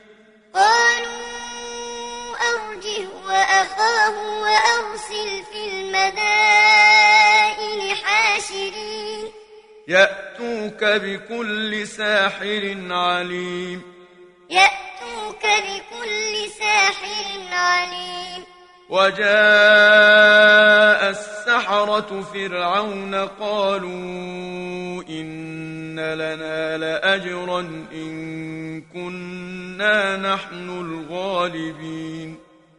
يأتوك بكل ساحر عليم وجاء السحرة فرعون قالوا إن لنا لأجرا إن كنا نحن الغالبين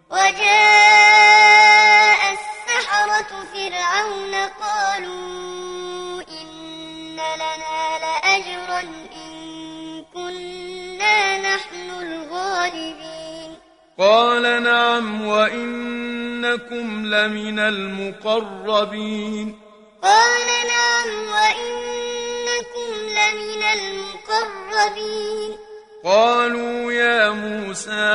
وجاء السحرة فرعون قالوا إن لنا لأجرا إن كنا نحن الغالبين قال نعم وإنكم لمن المقربين قالوا يا موسى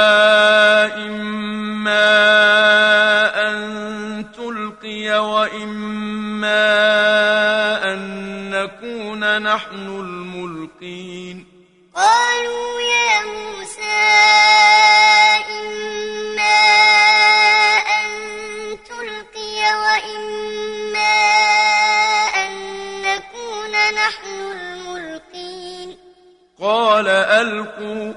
إما أن تلقي وإما أن نكون نحن الملقين قالوا يا موسى إما أن تلقي وإما أن نكون نحن الملقين قال ألقوا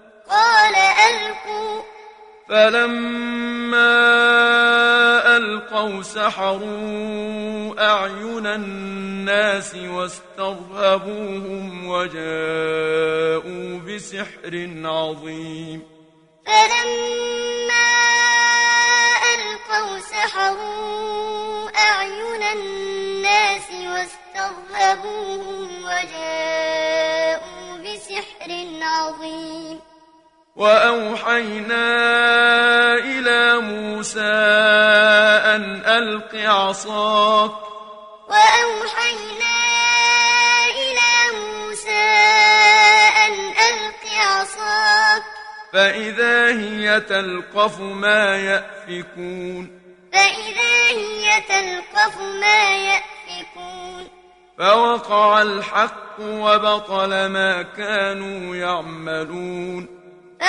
فلما ألقوا سحروا أعين الناس واسترهبوهم وجاءوا بسحر عظيم فلما ألقوا سحروا أعين الناس واسترهبوهم وجاءوا بسحر عظيم وأوحينا إلى موسى أن ألق عصاك فإذا هي تلقف ما يأفكون فوقع الحق وبطل ما كانوا يعملون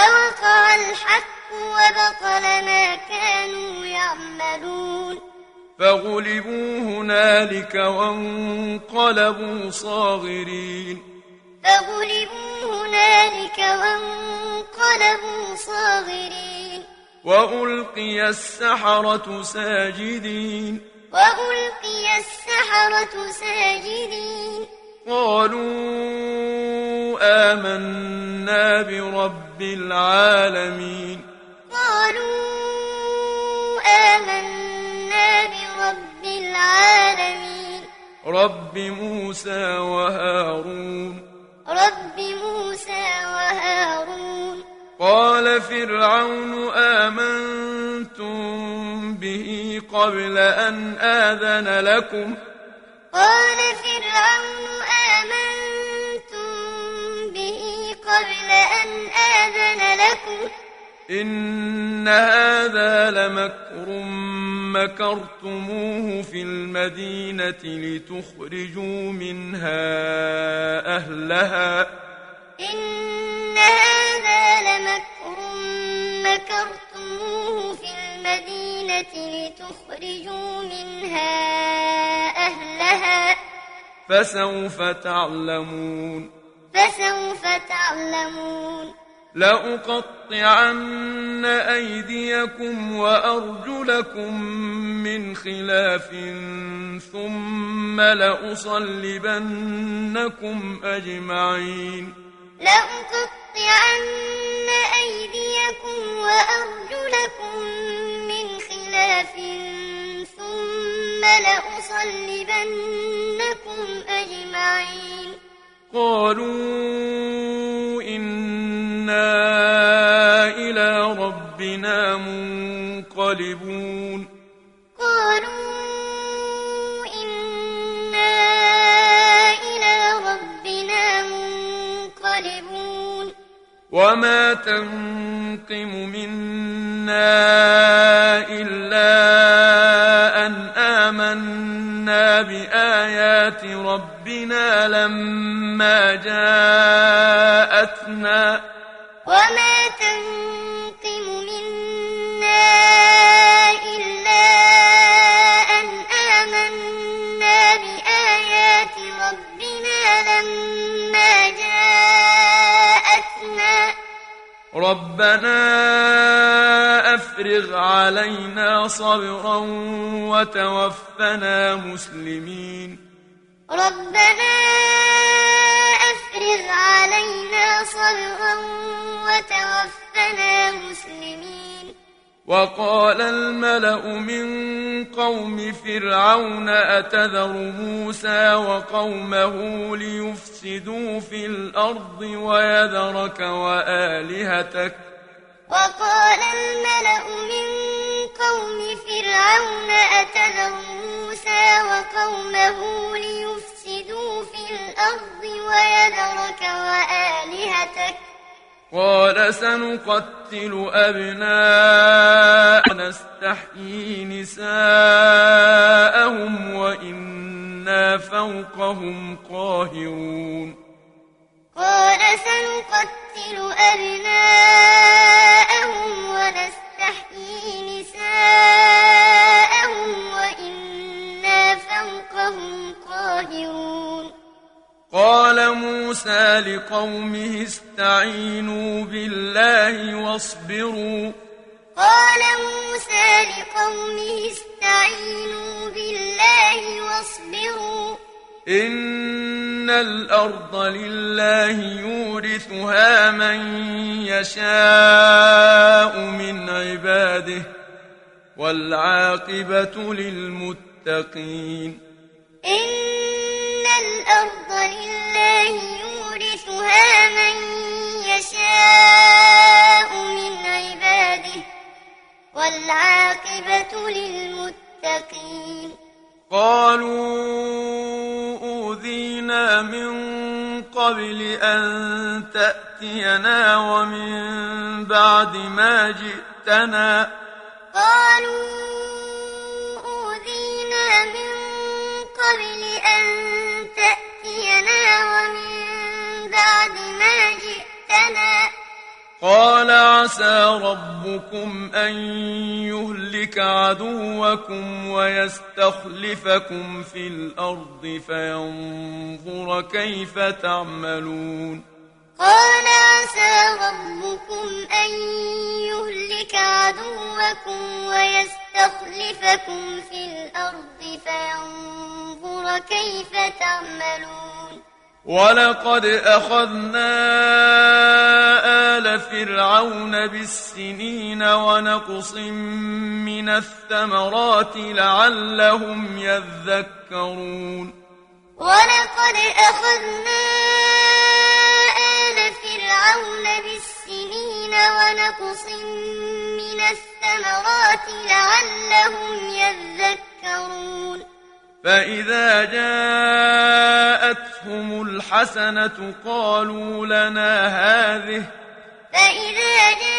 فغلبوا هنالك وانقلبوا صاغرين وألقي السحرة ساجدين قالوا آمنا برب العالمين رب موسى وهارون قال فرعون آمنتم به قبل أن آذن لكم إن هذا لمكر مكرتموه في المدينة لتخرجوا منها أهلها فسوف تعلمون فسوف تعلمون لأقطعن أيديكم وأرجلكم من خلاف ثم لأصلبنكم أجمعين لأقطعن أيديكم وأرجلكم من خلاف ثم لأصلبنكم أجمعين قالوا إنا إلى ربنا منقلبون قالوا إنا إلى ربنا منقلبون وما تنقم منا إلا أن آمنا بآيات ربنا لما جاءتنا وما تنقم منا إلا أن آمنا بآيات ربنا لما جاءتنا ربنا أفرغ علينا صبرا وتوفنا مسلمين ربنا أفرغ علينا صبرا وتوفنا مسلمين وقال الملأ من قوم فرعون أتذر موسى وقومه ليفسدوا في الأرض ويذرك وآلهتك وقال الملأ من قوم فرعون أتذر موسى وقومه ليفسدوا في الأرض ويذرك وآلهتك قال سنقتل أبناءهم ونستحيي نساءهم وإنا فوقهم قاهرون قال سنقتل أبناءهم ونستحيي نساءهم وإنا فوقهم قاهرون قال موسى لقومه استعينوا بالله واصبروا قال موسى لقومه استعينوا بالله واصبروا إن الأرض لله يورثها من يشاء من عباده والعاقبة للمتقين إن الأرض لله يورثها من يشاء من عباده والعاقبة للمتقين قالوا أوذينا من قبل أن تأتينا ومن بعد ما جئتنا قالوا أوذينا من قبل أن تأتينا ومن بعد ما جئتنا قال عسى ربكم أن يهلك عدوكم ويستخلفكم في الأرض فينظر كيف تعملون قال عسى ربكم أن يهلك عدوكم ويستخلفكم في الأرض فينظر كيف تعملون ولقد أخذنا آل فرعون بالسنين ونقص من الثمرات لعلهم يذكرون ولقد أخذنا آل فرعون بالسنين ونقص من الثمرات لعلهم يذكرون فإذا جاءتهم الحسنة قالوا لنا هذه فإذا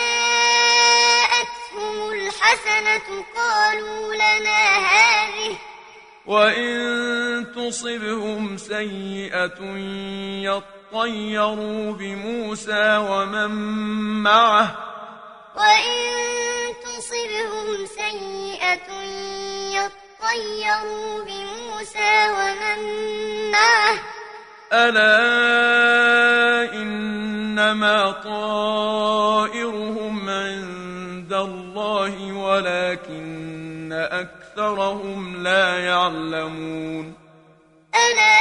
جاءتهم الحسنة قالوا لنا هذه وإن تصبهم سيئة يطيروا بموسى ومن معه وإن تصبهم سيئة يطيروا طَيَّرُوا بِمُوسَىٰ وَمَن مَّعَهُ أَلَا إِنَّمَا طَائِرُهُمْ عِندَ اللَّهِ وَلَٰكِنَّ أَكْثَرَهُمْ لَا يَعْلَمُونَ أَلَا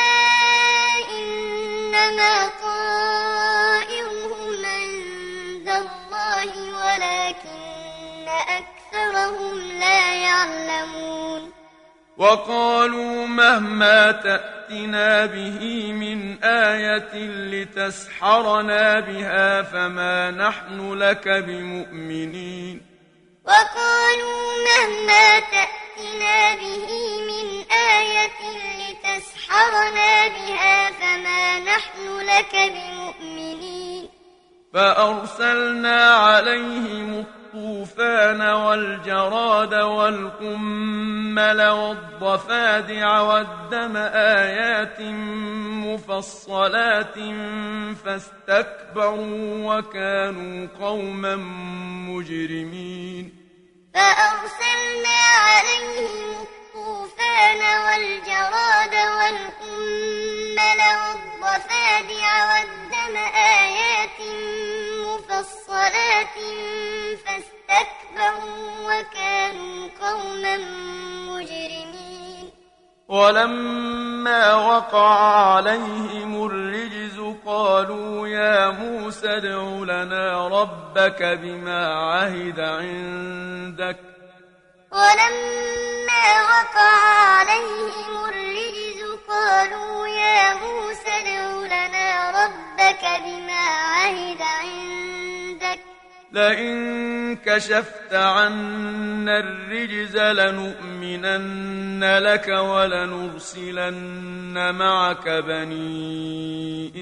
إِنَّمَا طَائِرُهُمْ عِندَ اللَّهِ وَلَٰكِنَّ أَكْثَرَهُمْ لَا يَعْلَمُونَ وَقَالُوا مَهْمَا تَأْتِنَا بِهِ مِنْ آيَةٍ لِتَسْحَرَنَا بِهَا فَمَا نَحْنُ لَكَ بِمُؤْمِنِينَ وَقَالُوا مَهْمَا تَأْتِنَا بِهِ مِنْ آيَةٍ لِتَسْحَرَنَا بِهَا فَمَا نَحْنُ لَكَ بِمُؤْمِنِينَ فَأَرْسَلْنَا عَلَيْهِمُ الطُّوفَانَ وَالْجَرَادَ وَالْقُمَّلَ وَالضَّفَادِعَ وَالدَّمَ آيَاتٍ مُفَصَّلَاتٍ فَاسْتَكْبَرُوا وَكَانُوا قَوْمًا مُجْرِمِينَ فَأَرْسَلْنَا عَلَيْهِمُ الطُّوفَانَ وَالْجَرَادَ وَالْقُمَّلَ وَالضَّفَادِعَ وَالدَّمَ آيَاتٍ مُفَصَّلَاتٍ فَاسْتَكْبَرُوا وَكَانُوا قَوْمًا مُجْرِمِينَ وَلَمَّا وَقَعَ عَلَيْهِمُ الرِّجْزُ قَالُوا يَا مُوسَى ادْعُ لَنَا رَبَّكَ بِمَا عَهِدَ عِندَكَ وَلَمَّا وَقَعَ عَلَيْهِمُ الرِّجْزُ قَالُوا يَا مُوسَى ادْعُ لَنَا رَبَّكَ بِمَا عَهِدَ عِندَكَ لئن كشفت عنا الرجز لنؤمنن لك ولنرسلن معك بني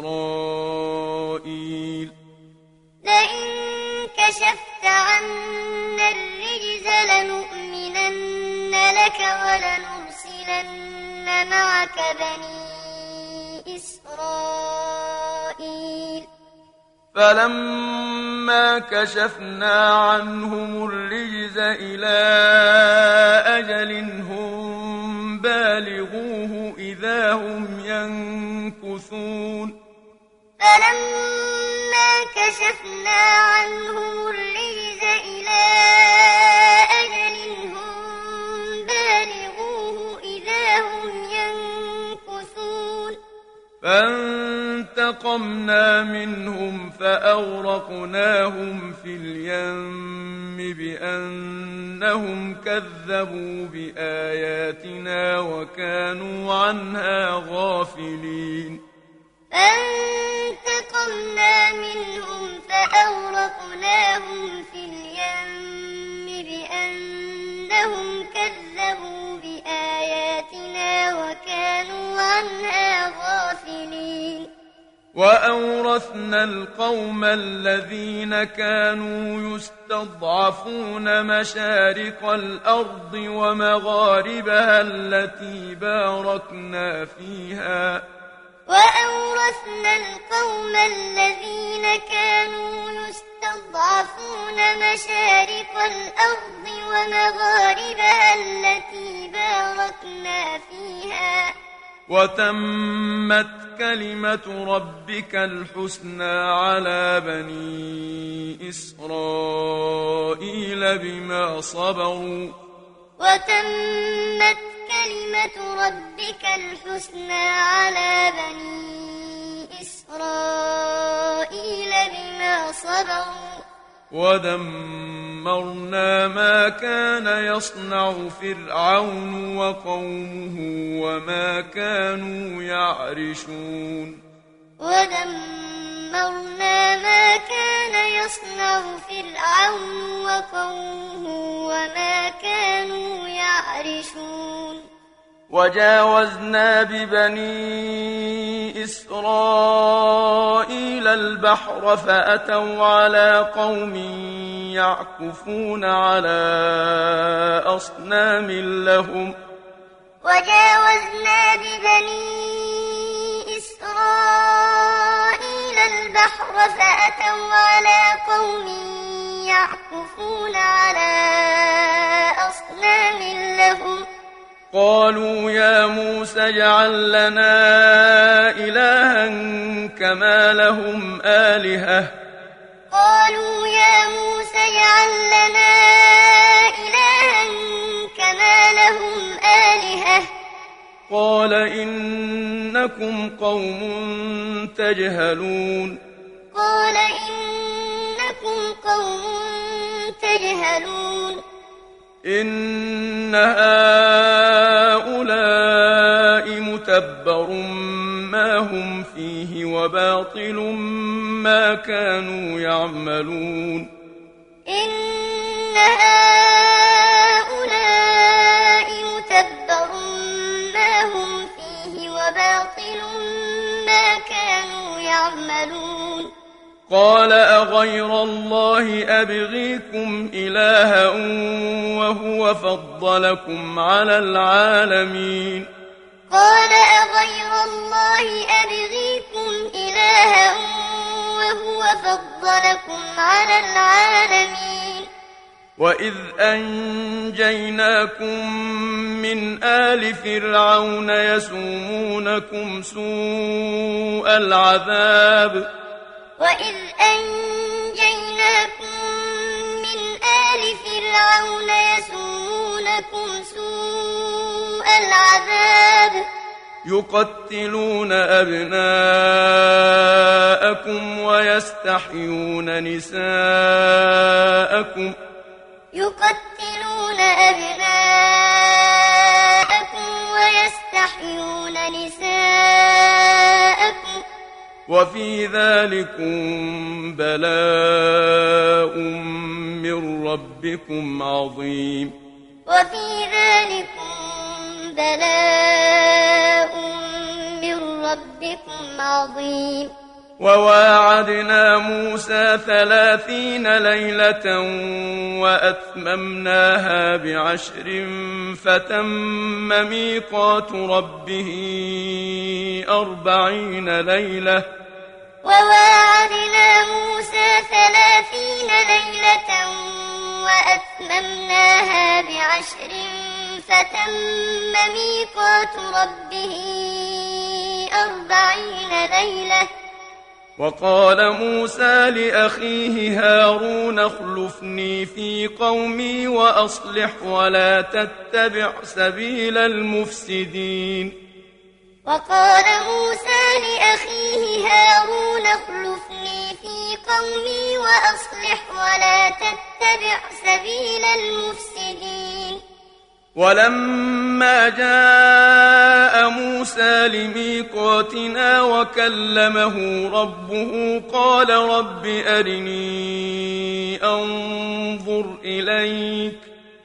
إسرائيل لئن كشفت عنا الرجز لنؤمنن لك ولنرسلن معك بني إسرائيل فلما كشفنا عنهم الرجز إلى أجل هم بالغوه إذا هم ينكثون فلما كشفنا عنهم الرجز إلى أجل هم بالغوه إذا هم ينكثون فانتقمنا منهم فأغرقناهم في اليم بأنهم كذبوا بآياتنا وكانوا عنها غافلين فانتقمنا منهم فأغرقناهم في اليم بأنهم كذبوا بآياتنا وكانوا عنها غافلين وأورثنا القوم الذين كانوا يستضعفون مشارق الأرض ومغاربها التي باركنا فيها وأورثنا القوم الذين كانوا يستضعفون مشارق الأرض ومغاربها التي باركنا فيها وتمت كلمة ربك الحسنى على بني إسرائيل بما صبروا وتمت كلمة ربك الحسنى على بني إسرائيل بما صبروا ودمرنا ما كان يصنع فرعون وقومه وما كانوا يعرشون ودمرنا ما كان يصنع فرعون وقومه وما كانوا يعرشون وجاوزنا ببني إسرائيل البحر فأتوا على قوم يعكفون على أصنام لهم وجاوزنا ببني إسرائيل البحر فأتوا على قوم يعكفون على أصنام لهم قالوا يا موسى اجعل لنا إلها كما لهم آلهة قالوا يا موسى اجعل لنا إلها كما لهم آلهة قال إنكم قوم تجهلون قال إنكم قوم تجهلون إن هؤلاء متبر ما هم فيه وباطل ما كانوا يعملون إن هؤلاء متبر ما هم فيه وباطل ما كانوا يعملون قال أغير الله أبغيكم إلها وهو فضلكم على العالمين قال أغير الله أبغيكم إلها وهو فضلكم على العالمين وإذ أنجيناكم من آل فرعون يسومونكم سوء العذاب وإذ أنجيناكم من آل فرعون يسومونكم سوء العذاب يقتلون أبناءكم ويستحيون نساءكم يقتلون أبناءكم ويستحيون نساءكم وفي ذلكم بلاء من ربكم عظيم وفي ذلكم بلاء من ربكم عظيم وواعدنا موسى 30 ليلة وأتممناها ب10 فتم ميقات ربه 40 ليلة وواعدنا موسى 30 ليلة وأتممناها ب10 فتم ميقات ربه 40 ليلة وقال موسى لأخيه هارون اخلفني في قومي وأصلح ولا تتبع سبيل المفسدين وقال موسى لأخيه هارون اخلفني في قومي وأصلح ولا تتبع سبيل المفسدين ولما جاء موسى لميقاتنا وكلمه ربه قال رب أرني أنظر إليك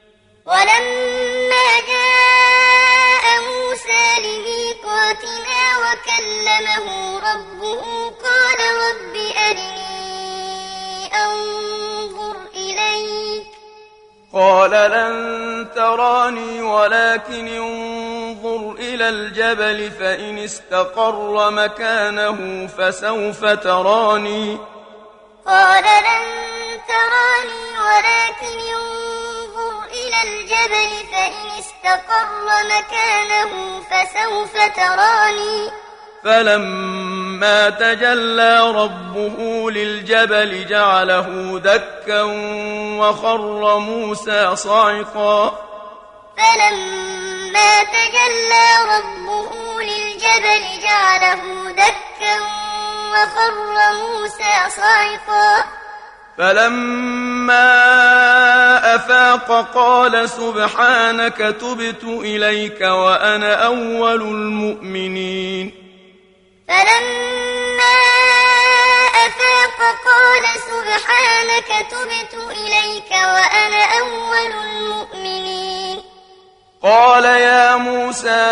ولما جاء موسى لميقاتنا وكلمه ربه قال رب أرني أنظر إليك قال لن تراني ولكن انظر إلى الجبل فإن استقر مكانه فسوف تراني قال لن تراني ولكن انظر إلى الجبل فإن استقر مكانه فسوف تراني فلما تجلى ربه للجبل جعله دكا وخر موسى صعقا فلما تجلى ربه للجبل جعله دكا وخر موسى صعقا فلما أفاق قال سبحانك تبت إليك وأنا أول المؤمنين فلما أفاق قال سبحانك تبت إليك وأنا أول المؤمنين قال يا موسى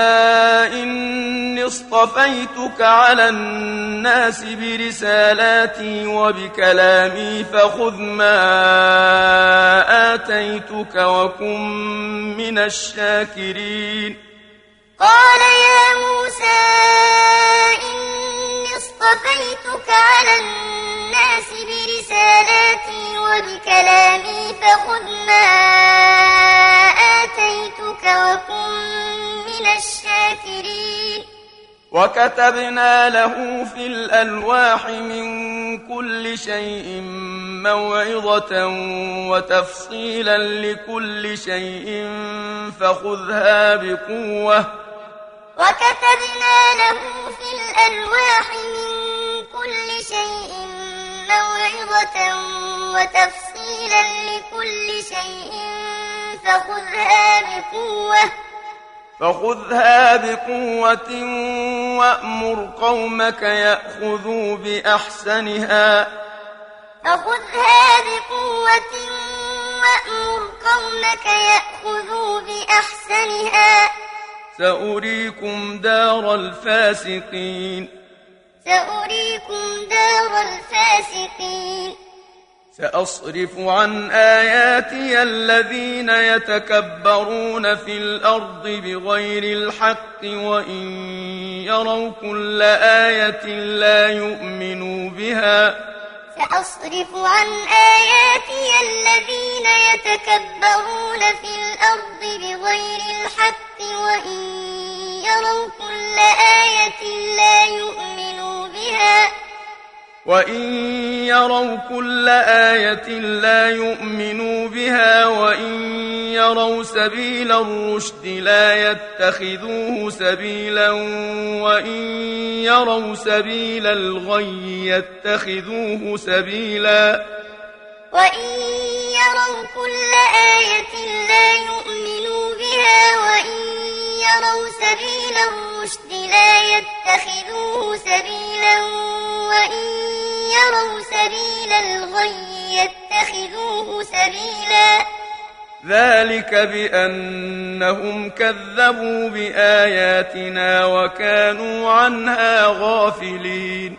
إني اصطفيتك على الناس برسالاتي وبكلامي فخذ ما آتيتك وكن من الشاكرين قال يا موسى إني اصطفيتك على الناس برسالاتي وبكلامي فخذ ما آتيتك وكن من الشاكرين وكتبنا له في الألواح من كل شيء موعظة وتفصيلا لكل شيء فخذها بقوة وكتبنا له في الألواح من كل شيء موعظة وتفصيلا لكل شيء فخذها بقوة وأمر قومك يأخذوا بأحسنها سأريكم دار الفاسقين سأصرف عن آياتي الذين يتكبرون في الأرض بغير الحق وإن يروا كل آية لا يؤمنوا بها سأصرف عن آياتي الذين يتكبرون في الأرض بغير الحق وإن يروا كل آية لا يؤمنوا بها وإن يروا كل آية لا يؤمنوا بها وإن يروا سبيل الرشد لا يتخذوه سبيلا وإن يروا سبيل الغي يتخذوه سبيلا وإن يروا كل آية لا يؤمنوا بها وإن يروا سبيل الرشد لا يتخذوه سبيلا وإن يروا سبيل الغي يتخذوه سبيلا ذلك بأنهم كذبوا بآياتنا وكانوا عنها غافلين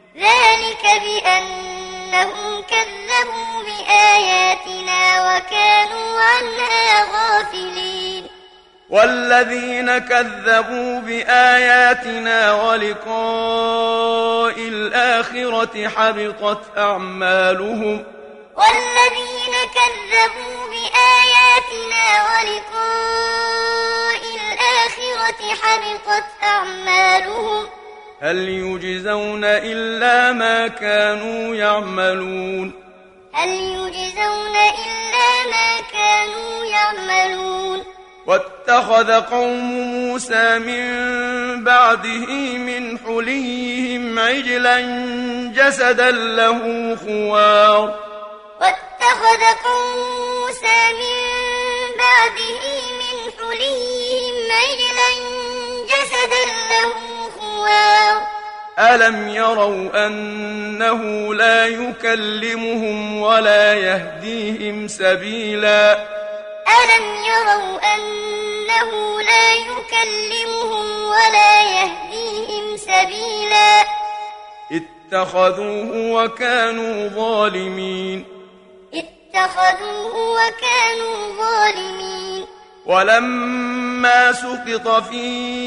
والذين كذبوا بآياتنا ولقاء الآخرة حبطت أعمالهم هل يجزون إلا ما كانوا يعملون واتخذ قوم موسى من بعده من حليهم عجلا جسدا له خوار ألم يروا أنه لا يكلمهم ولا يهديهم سبيلا اتخذوه وكانوا ظالمين ولما سقط في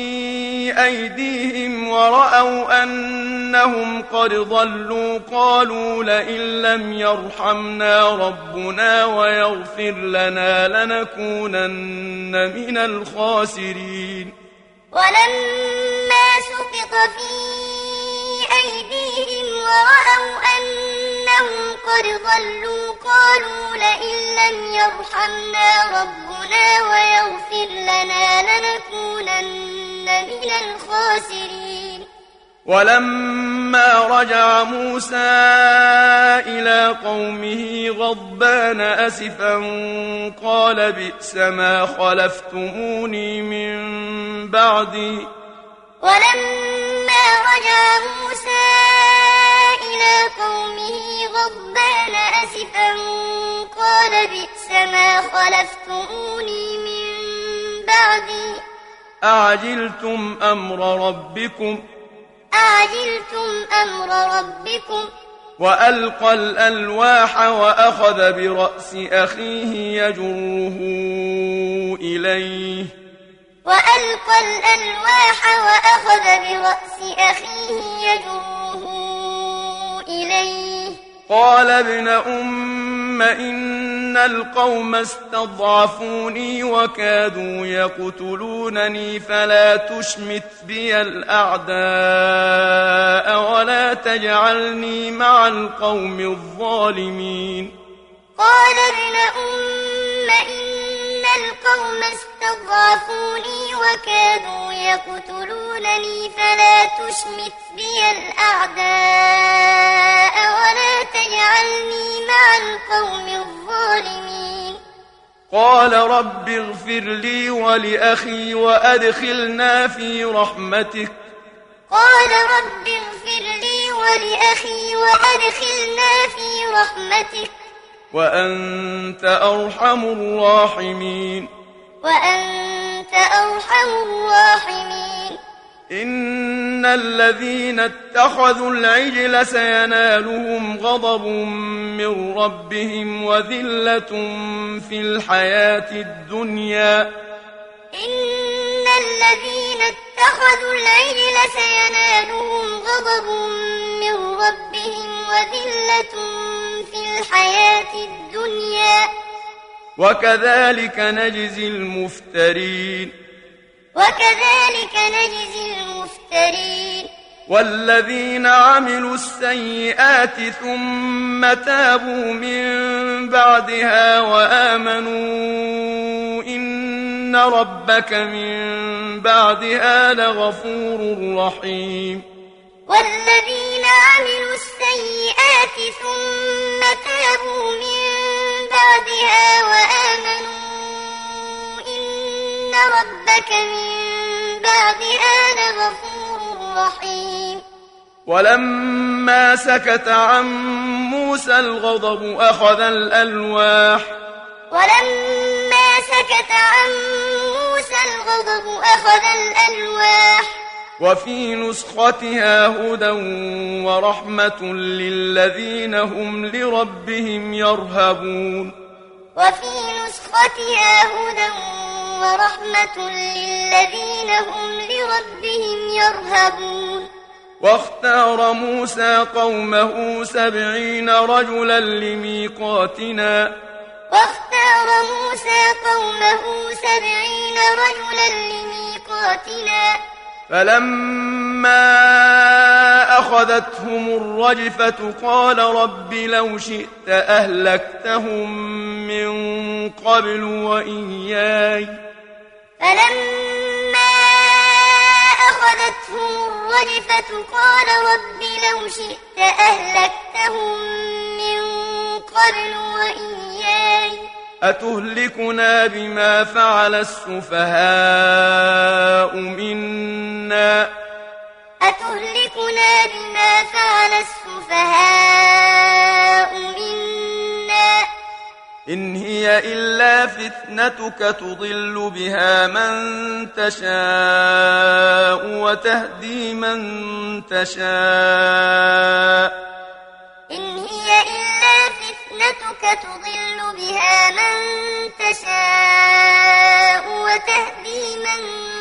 أيديهم ورأوا أنهم قد ضلوا قالوا لئن لم يرحمنا ربنا ويغفر لنا لنكونن من الخاسرين ولما سقط في أيديهم ورأوا أنهم قد ضلوا قالوا لئن لم يرحمنا ربنا ويغفر لنا لنكونن من الخاسرين ولما رجع موسى إلى قومه غضبان أسفا قال بئس ما خلفتموني من بعدي ولما رجع موسى إلى قومه غضبان أسفا قال بئس ما خلفتموني من بعدي أعجلتم أمر ربكم وألقى الألواح وأخذ برأس أخيه يجره إليه قال ابن أم إن إن القوم استضعفوني وكادوا يقتلونني فلا تشمت بي الأعداء ولا تجعلني مع القوم الظالمين قال ابن إن القوم استضعفوني وكادوا يقتلونني فلا تشمت بي الأعداء ولا تجعلني مع القوم الظالمين قال رب اغفر لي ولأخي وأدخلنا في رحمتك قال رب اغفر لي ولأخي وأدخلنا في رحمتك وأنت أرحم الراحمين وأنت أرحم الراحمين إن الذين اتخذوا العجل سينالهم غضب من ربهم وذلة في الحياة الدنيا إن الذين اتخذوا العجل سينالهم غضب من ربهم وذلة في الحياة الدنيا وكذلك نجزي المفترين وكذلك نجزي المفترين والذين عملوا السيئات ثم تابوا من بعدها وآمنوا إن ربك من بعدها لغفور رحيم والذين عملوا السيئات ثم تابوا من بعدها وآمنوا إن ربك من بعدها لغفور رحيم ولما سكت عن موسى الغضب أخذ الألواح ولما سكت عن موسى الغضب أخذ الألواح وفي نسختها هدى ورحمة للذين هم لربهم يرهبون وفي نسختها هدى ورحمة للذين هم لربهم يرهبون واختار موسى قومه 70 رجلا لميقاتنا واختار موسى قومه 70 رجلا لميقاتنا فلما أخذتهم الرجفة قال رب لو شئت أهلكتهم من قبل وإياي فلما أخذتهم الرجفة قال رب لو شئت أهلكتهم من قبل وإياي أتهلكنا بما فعل السفهاء منا أتهلكنا بما فعل السفهاء منا إن هي إلا فتنتك تضل بها من تشاء وتهدي من تشاء إن هي إلا فتنتك تضل بها من تشاء وتهدي من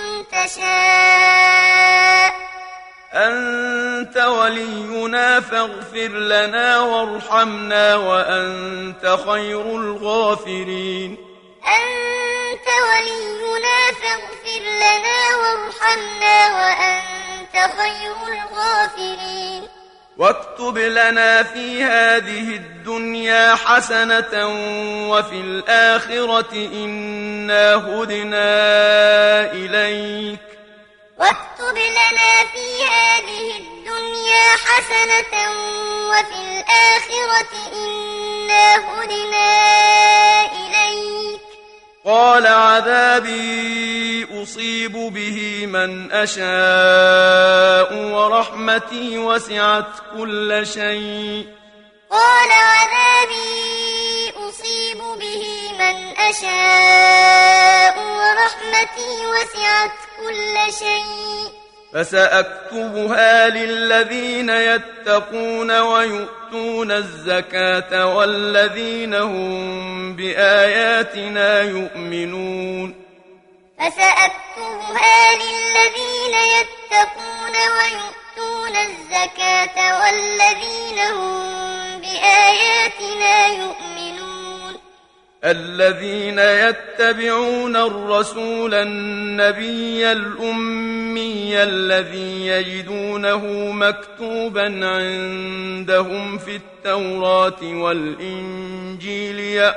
تشاء أنت ولينا فاغفر لنا وارحمنا وأنت خير الغافرين أنت ولينا فاغفر لنا وارحمنا وأنت خير الغافرين واكتب لنا في هذه الدنيا حسنة وفي الآخرة إنا هدنا إليك واكتب لنا في هذه الدنيا حسنة وفي الآخرة إنا هدنا إليك قال عذابي أصيب به من أشاء ورحمتي وسعت كل شيء قال عذابي أصيب به من أشاء ورحمتي وسعت كل شيء فسأكتبها للذين يتقون ويؤتون الزكاة والذين هم بآياتنا يؤمنون فسأكتبها للذين يتقون ويؤتون الزكاة والذين هم بآياتنا يؤمنون الذين يتبعون الرسول النبي الأمي الذي يجدونه مكتوبا عندهم في التوراة والإنجيل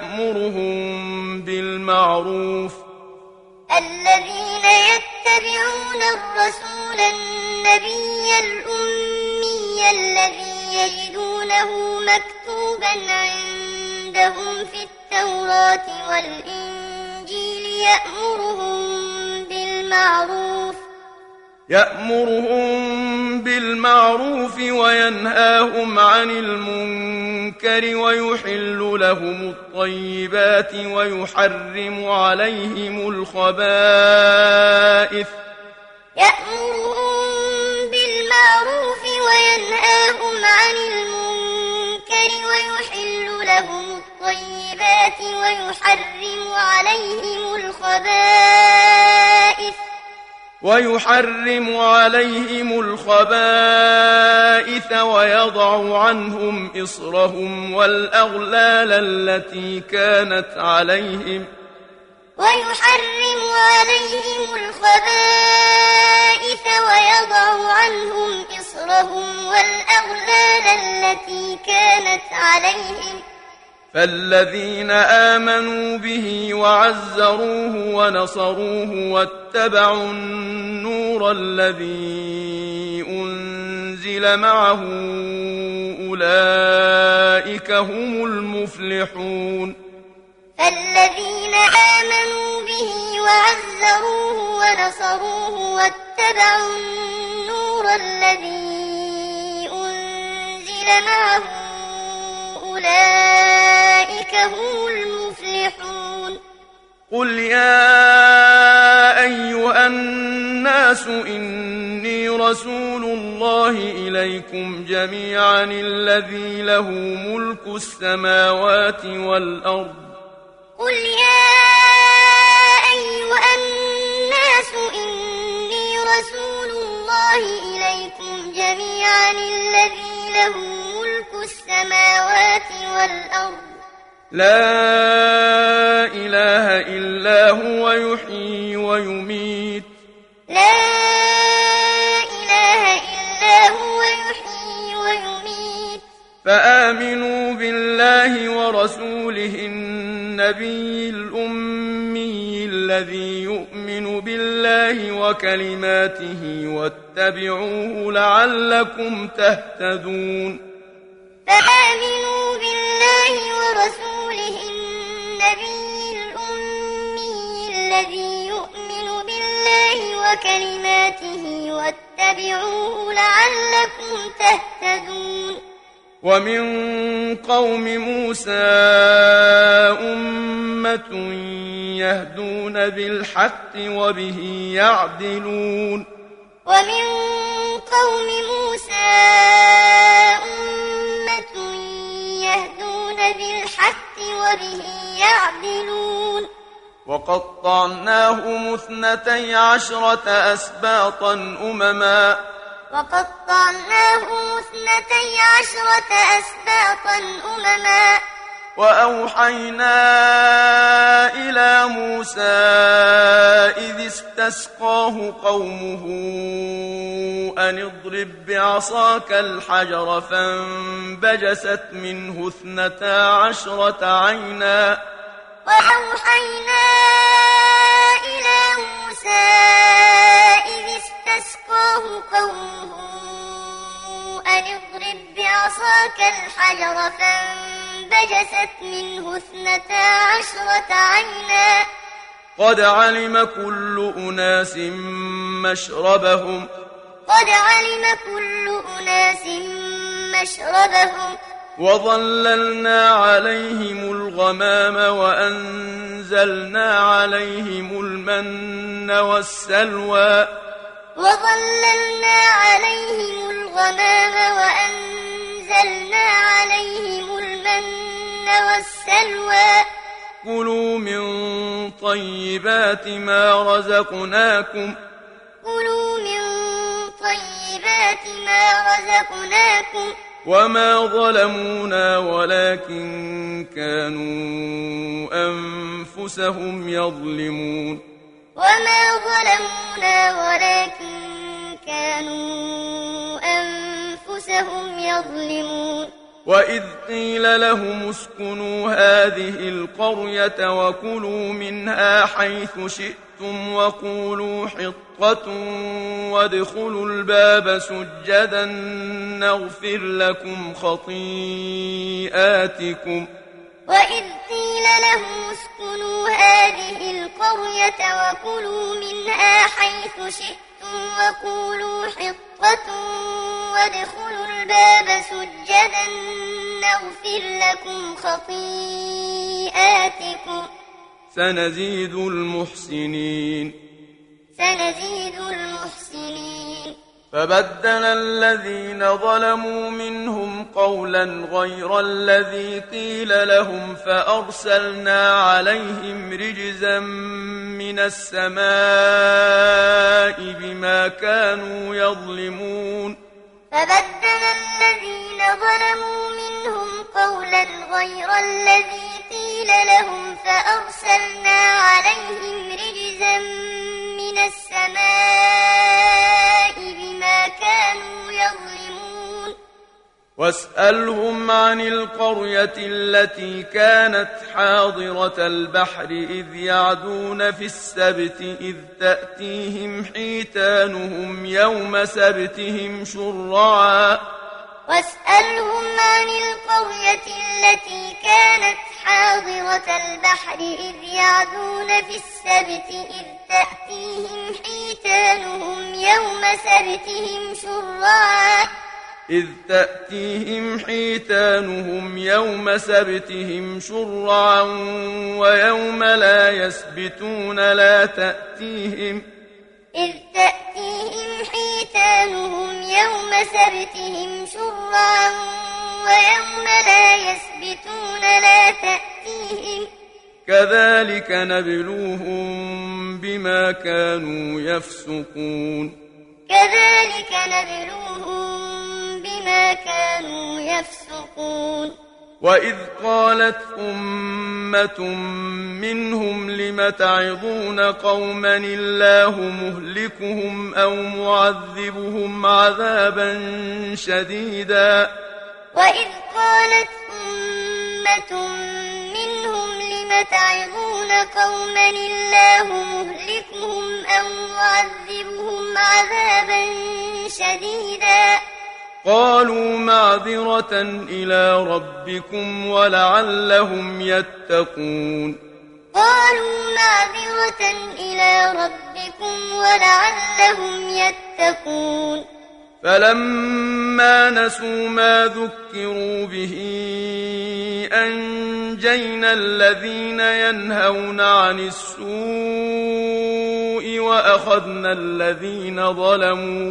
الذين يتبعون الرسول النبي الأمي الذي يجدونه مكتوبا عندهم في التوراة والإنجيل يأمرهم بالمعروف وينهاهم عن المنكر ويحل لهم الطيبات ويحرم عليهم الخبائث ويضع عنهم إصرهم والأغلال التي كانت عليهم فالذين آمنوا به وعزروه ونصروه واتبعوا النور الذي أنزل معه أولئك هم المفلحون فالذين آمنوا به وعزروه ونصروه واتبعوا النور الذي أنزل معه أولئك هم المفلحون قل يا أيها الناس إني رسول الله إليكم جميعا الذي له ملك السماوات والأرض قل يا أيها الناس إني رسول الله إليكم جميعا الذي له ملك السماوات والأرض لا إله إلا هو يحيي ويميت فآمنوا بالله ورسوله النبي الأمي الذي يؤمن بالله وكلماته واتبعوه لعلكم تهتدون فآمنوا بالله ورسوله النبي الأمي الذي يؤمن بالله وكلماته واتبعوه لعلكم تهتدون ومن قوم موسى أمة يهدون بالحق وبه يعدلون ومن قوم موسى أمة يهدون بالحق وبه يعدلون وقطعناهم 12 أسباطا أمما وأوحينا إلى موسى إذ استسقاه قومه أن اضرب بعصاك الحجر فانبجست منه 12 عينا وأوحينا إلى موسى إذ استسقاه قومه أن اضرب بعصاك الحجر فانبجست منه 12 عينا قد علم كل أناس مشربهم وظللنا عليهم الغمام وأنزلنا عليهم المن والسلوى كلوا من طيبات ما رزقناكم طيبات ما رزقناكم وما ظلمونا ولكن كانوا أنفسهم يظلمون وما ظلمونا ولكن كانوا أنفسهم يظلمون وإذ قيل لهم اسكنوا هذه القرية وكلوا منها حيث شئتم وقولوا حطة وادخلوا الباب سجدا نغفر لكم خطيئاتكم وإذ قيل لهم اسكنوا هذه القرية وكلوا منها حيث شئتم وقولوا حطة وادخلوا الباب سجدا نغفر لكم خطيئاتكم سنزيد المحسنين فبدل الذين ظلموا منهم قولا غير الذي قيل لهم فأرسلنا عليهم رجزا من السماء بما كانوا يظلمون فبدل الذين ظلموا منهم قولا غير الذي قيل لهم فأرسلنا عليهم رجزا من السماء بما كانوا يظلمون واسألهم عن القرية التي كانت حاضرة البحر إذ يعدون في السبت إذ تأتيهم حيتانهم يوم سبتهم شرعا واسألهم عن القرية التي كانت حاضرة البحر إذ يعدون في السبت إذ تأتيهم حيتانهم يوم سبتهم شرعا ويوم لا يسبتون لا تأتيهم كذلك نبلوهم بما كانوا يفسقون وإذ قالت أمة منهم لم تعظون قوما الله مهلكهم أو معذبهم عذابا شديدا وإذ قالت أمة منهم لم تعظون قوما الله مهلكهم أو معذبهم عذابا شديدا قالوا معذرة إلى ربكم ولعلهم يتقون فلما نسوا ما ذكروا به أنجينا الذين ينهون عن السوء وأخذنا الذين ظلموا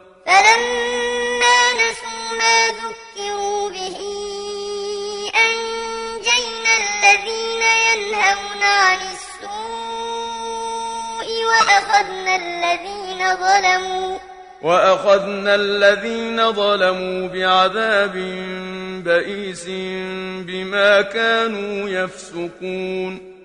وأخذنا الذين ظلموا بعذاب بئيس بما كانوا يفسقون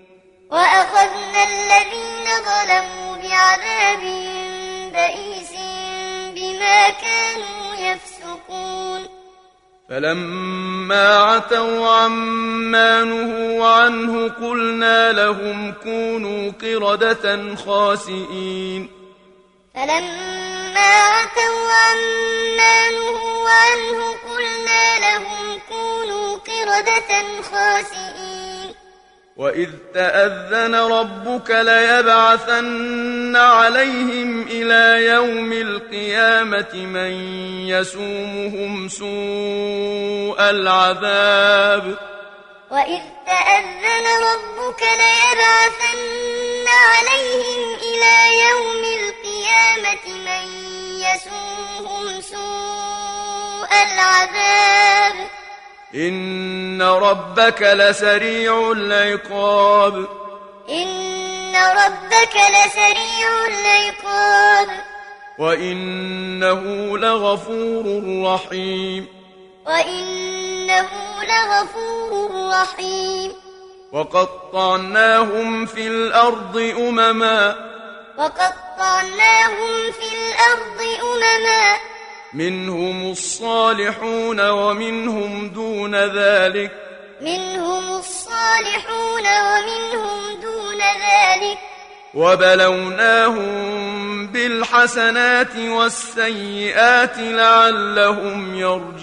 فلما عتوا عما نهوا عنه قلنا لهم كونوا قردة خاسئين وإذ تأذن ربك ليبعثن عليهم إلى يوم القيامة من يسومهم سوء العذاب إن ربك لسريع العقاب وإنه لغفور رحيم وإنه لغفور رحيم وقطعناهم في الأرض أمما منهم الصالحون ومنهم دون ذلك وبلوناهم بالحسنات والسيئات لعلهم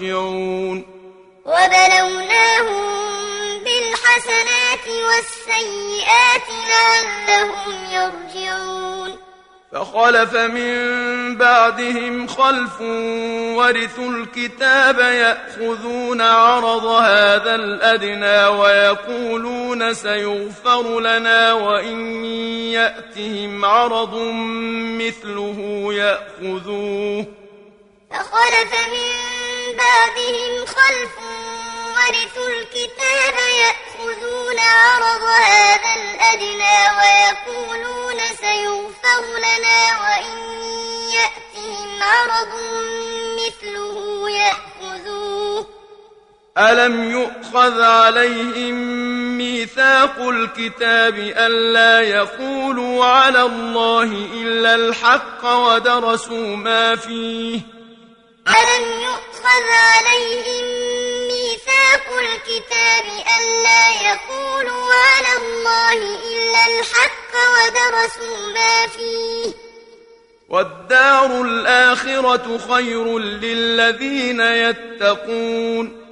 يرجعون فخلف من بعدهم خلف ورثوا الكتاب يأخذون عرض هذا الأدنى ويقولون سيغفر لنا وإن يأتهم عرض مثله يأخذوه فخلف من بعدهم خلف ورثوا الكتاب يأخذون عرض هذا الأدنى ويقولون سيغفر لنا وإن يأتهم عرض مثله يأخذوه ألم يؤخذ عليهم ميثاق الكتاب ألا يقولوا على الله إلا الحق ودرسوا ما فيه ألم يؤخذ عليهم ميثاق الكتاب ألا يقولوا على الله إلا الحق ودرسوا ما فيه والدار الآخرة خير للذين يتقون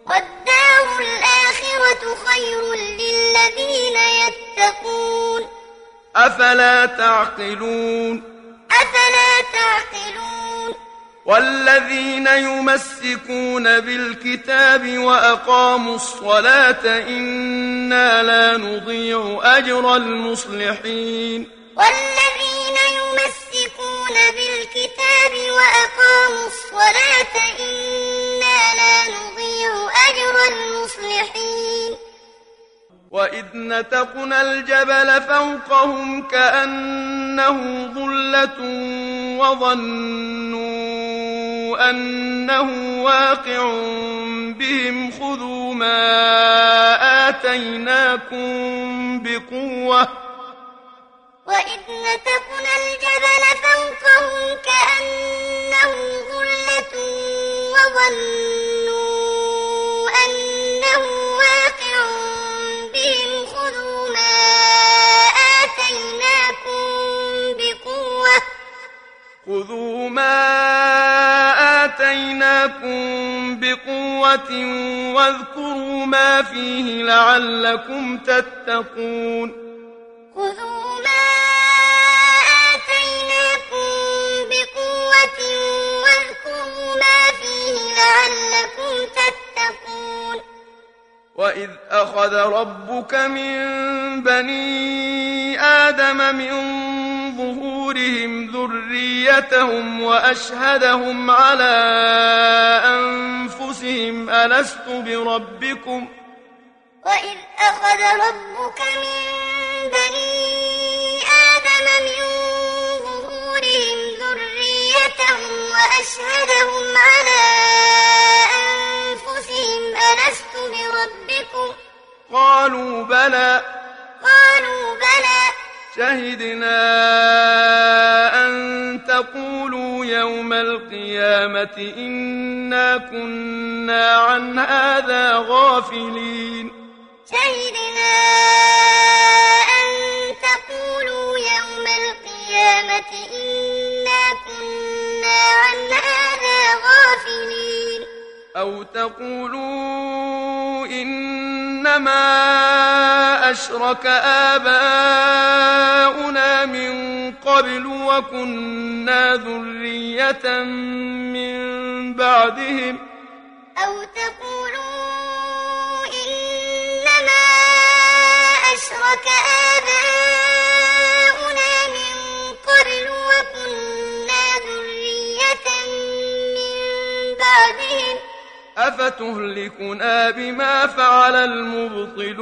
أفلا تعقلون والذين يمسكون بالكتاب وأقاموا الصلاة إنا لا نضيع أجر المصلحين والذين يمسكون بالكتاب وأقاموا الصلاة إنا لا نضيع أجر المصلحين وإذ نتقنا الجبل فوقهم كأنه ظلة وظنوا أنه واقع بهم خذوا ما آتيناكم بقوة وإذ نتقنا الجبل فوقهم كأنه ظلة وظنوا أنه واقع بهم خذوا ما آتيناكم بقوة واذكروا ما فيه لعلكم تتقون خذوا ما آتيناكم بقوة واذكروا ما فيه لعلكم تتقون وإذ أخذ ربك من بني آدم من ظهورهم ذريتهم وأشهدهم على أنفسهم ألست بربكم وإذ أخذ ربك من بني آدم من ظهورهم ذريتهم وأشهدهم على أنفسهم ألست بربكم قالوا بلى شهدنا أن تقولوا يوم القيامة إنا كنا عن هذا غافلين شهدنا أن تقولوا يوم القيامة إنا كنا عن هذا غافلين أو تقولوا إنما أشرك آباؤنا من قبل وكنا ذرية من بعدهم أو تقولوا إنما أشرك آباؤنا من قبل وكنا ذرية من بعدهم أفتهلكنا بما فعل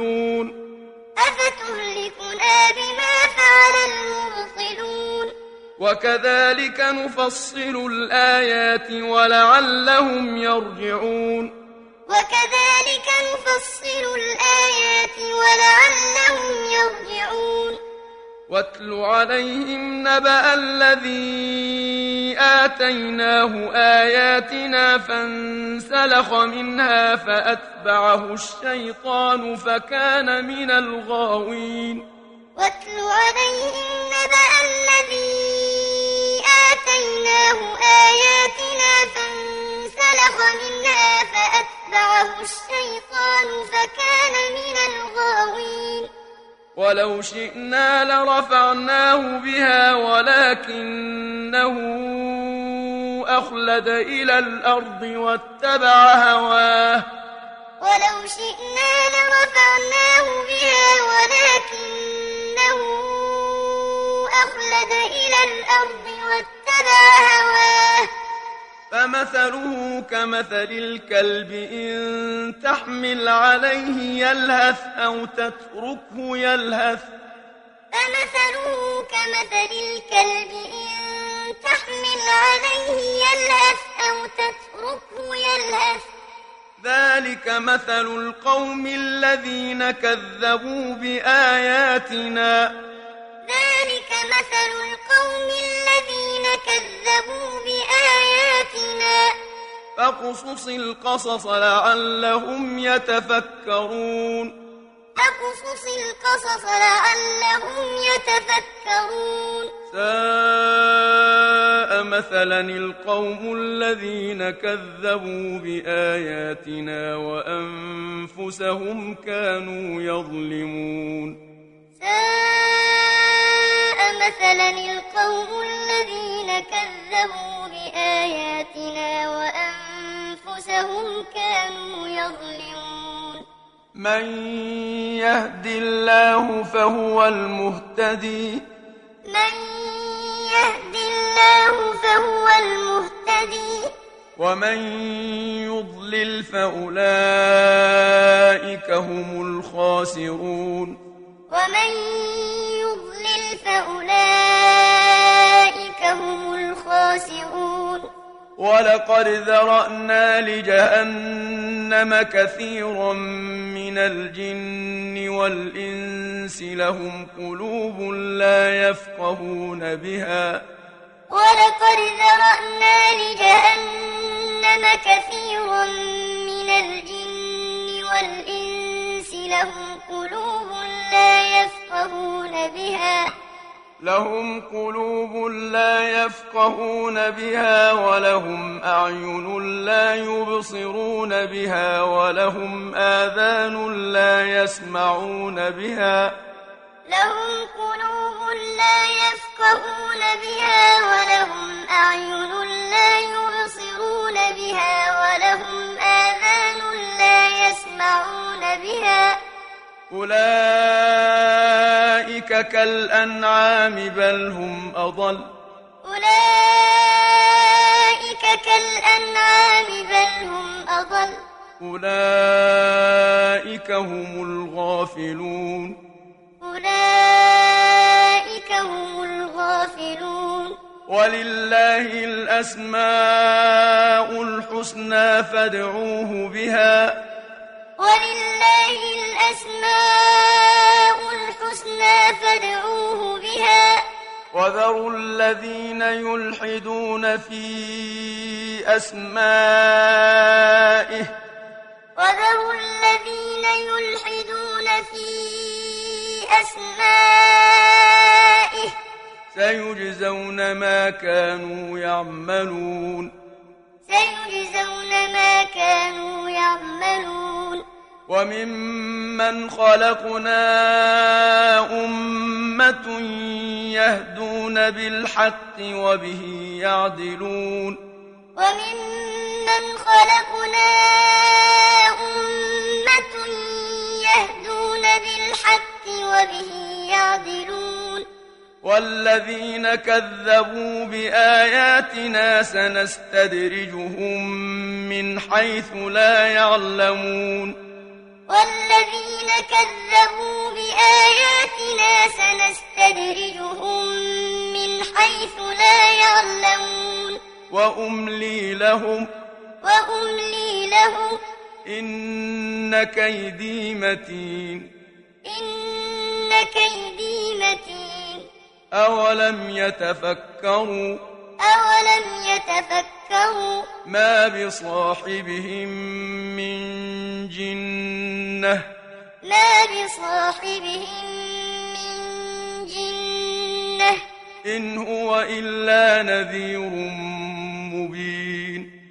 المبطلون وكذلك نفصل الآيات ولعلهم يرجعون وكذلك نفصل الآيات ولعلهم يرجعون واتل عليهم نبأ الذي آتيناه آياتنا فانسلخ منها فأتبعه الشيطان فكان من الغاوين واتل عليهم نبأ الذي آتيناه آياتنا فانسلخ منها فأتبعه الشيطان فكان من الغاوين ولو شئنا لرفعناه بها ولكنه أخلد إلى الأرض واتبع هواه ولو شئنا لرفعناه بها ولكنه أخلد إلى الأرض واتبع هواه فمثله كمثل الكلب إن تحمل عليه يلهث أو تتركه يلهث فمثله كمثل الكلب إن تحمل عليه يلهث أو تتركه يلهث ذلك مثل القوم الذين كذبوا بآياتنا ذلك مثل القوم الذين كذبوا بآياتنا فاقصص القصص لعلهم يتفكرون فاقصص القصص لعلهم يتفكرون ساء مثلا القوم الذين كذبوا بآياتنا وأنفسهم كانوا يظلمون ساء مثلا القوم الذين كذبوا بآياتنا وأنفسهم كانوا يظلمون من يهد الله فهو المهتدي من يهد الله فهو المهتدي ومن يضلل فأولئك هم الخاسرون ومن يضلل فأولئك هم الخاسرون ولقد ذرأنا لجهنم كثيرا من الجن والإنس لهم قلوب لا يفقهون بها ولقد ذرأنا لجهنم كثيرا من الجن والإنس لهم قلوب لا يفقهون بها ولهم أعين لا يبصرون بها ولهم آذان لا يسمعون بها لهم قلوب لا يفقهون بها ولهم أعين لا يبصرون بها ولهم آذان لا يسمعون بها أولئك كالأنعام بل هم أضل أولئك كالأنعام بل هم أضل أولئك هم الغافلون أولئك هم الغافلون ولله الأسماء الحسنى فادعوه بها ولله الأسماء الحسنى فادعوه بها وذروا الذين يلحدون في أسمائه وذروا الذين يلحدون في أسمائه سيجزون ما كانوا يعملون سيجزون ما كانوا يعملون وممن خلقنا أمة يهدون بالحق وبه يعدلون وممن خلقنا أمة يهدون بالحق وبه يعدلون والذين كذبوا بآياتنا سنستدرجهم من حيث لا يعلمون والذين كذبوا بآياتنا سنستدرجهم من حيث لا يعلمون وأملي لهم وأملي لهم إن كيدي متين إن كيدي متين أولم يتفكروا ما بصاحبهم من جنة إن هو إلا نذير مبين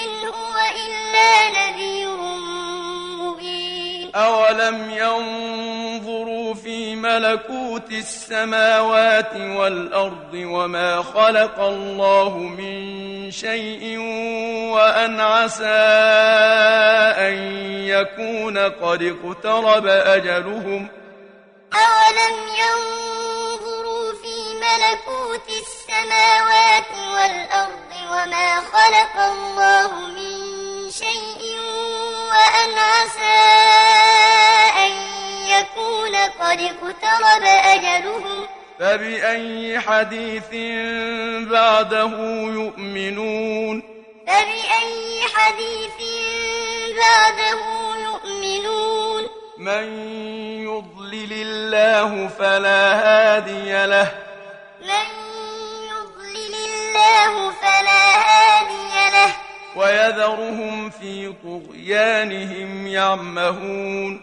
أولم ينظروا في ملكوت السماوات والأرض وما خلق الله من شيء وأن عسى أن يكون قد اقترب أجلهم أولم ينظروا في ملكوت السماوات والأرض وما خلق الله من شيء وأن عسى أن يكون قد اقترب أجلهم فبأي حديث بعده يؤمنون من يضلل الله فلا هادي له ويذرهم في طغيانهم يعمهون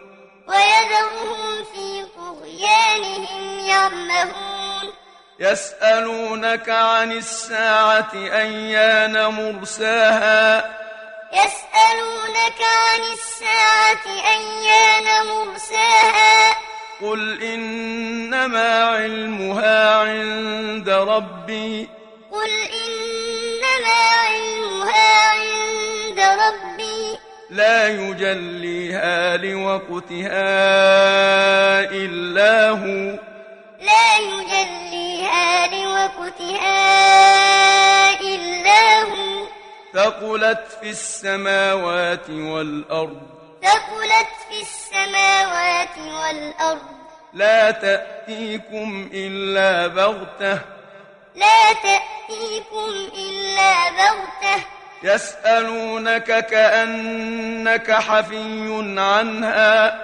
يسألونك عن الساعة أيان مرساها قل إنما علمها عند ربي لا يجليها لوقتها إلا هو ثقلت في السماوات والأرض لا تأتيكم إلا بغتة يسألونك كأنك حفي عنها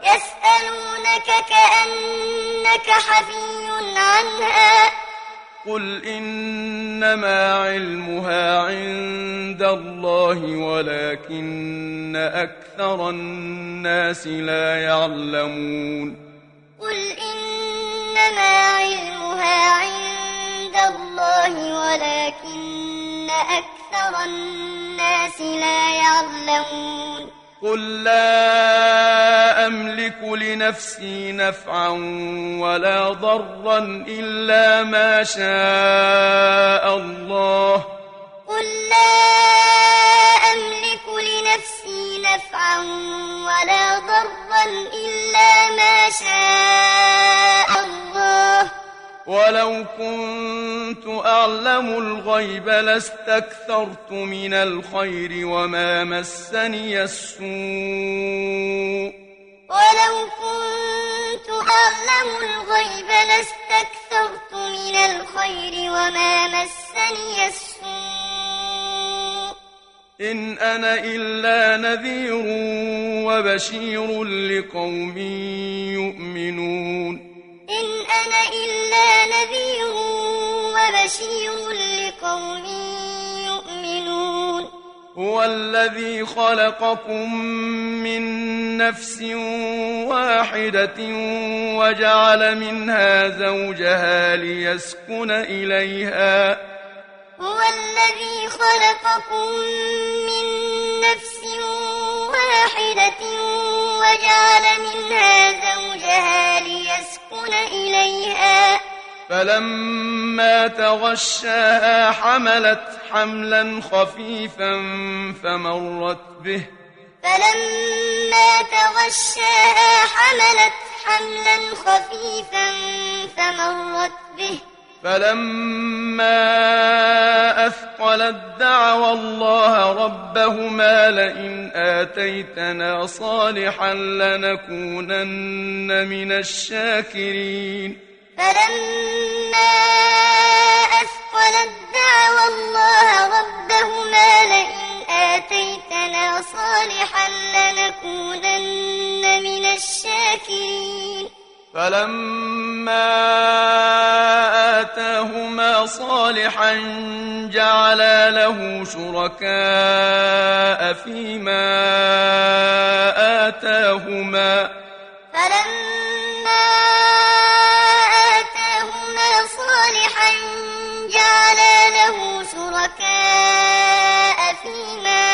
قل إنما علمها عند الله ولكن أكثر الناس لا يعلمون قل لا أملك لنفسي نفعا ولا ضرا إلا ما شاء الله ولو كنت أعلم الغيب لاستكثرت من الخير وما مسني السوء إن أنا إلا نذير وبشير لقوم يؤمنون هو الذي خلقكم من نفس واحدة وجعل منها زوجها ليسكن إليها فلما تغشاها حملت حملا خفيفا فمرت به فلما أثقلت دعوا الله ربهما لئن آتيتنا صالحا لنكونن من الشاكرين فلما أثقلت دعوا الله ربهما لئن آتيتنا صالحا لنكونن من الشاكرين فلما آتاهما صالحا جعلا له شركاء فيما آتاهما فلما آتاهما صالحا جعلا له شركاء فيما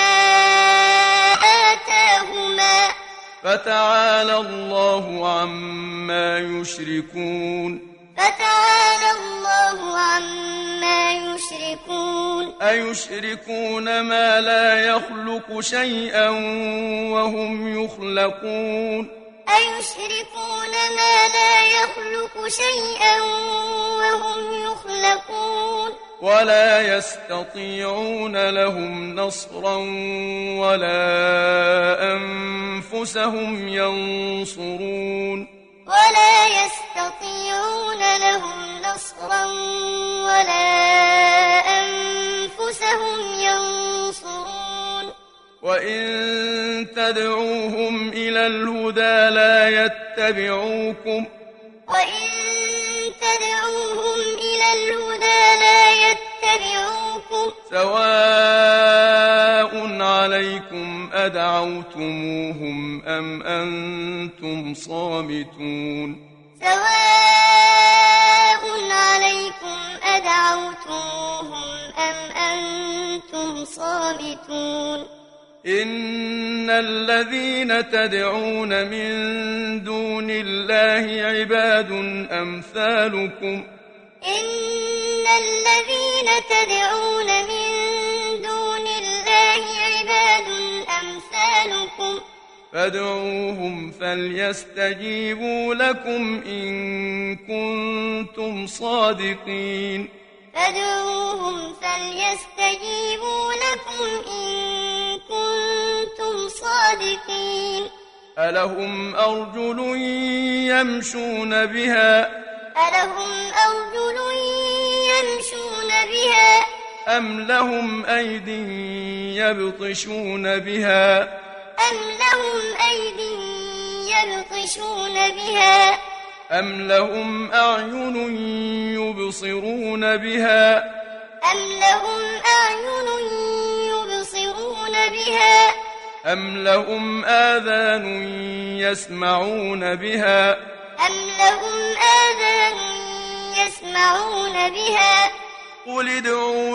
آتاهما فتعالى الله عما يشركون فتعالى الله عما يشركون أيشركون ما لا يخلق شيئا وهم يخلقون أيشركون ما لا يخلق شيئا وهم يخلقون ولا يستطيعون لهم نصرا ولا أنفسهم ينصرون ولا يستطيعون لهم نصرا ولا أنفسهم ينصرون وإن تدعوهم إلى الهدى لا يتبعوكم وإن تدعوهم إلى الهدى لا يتبعوكم سواء عليكم أدعوتموهم أم أنتم صامتون سواء عليكم أدعوتموهم أم أنتم صامتون إن الذين تدعون من دون الله عباد أمثالكم إن الذين تدعون من دون الله عباد أمثالكم فادعوهم فليستجيبوا لكم إن كنتم صادقين فادعوهم فليستجيبوا لكم إن كنتم صادقين ألهم أرجل يمشون بها ألهم أرجل يمشون بها أم لهم أيد يبطشون بها أم لهم أيد يبطشون بها أم لهم أعين يبصرون بها أم لهم أعين يبصرون بها أم لهم آذان يسمعون بها أم لهم آذان يسمعون بها قل ادعوا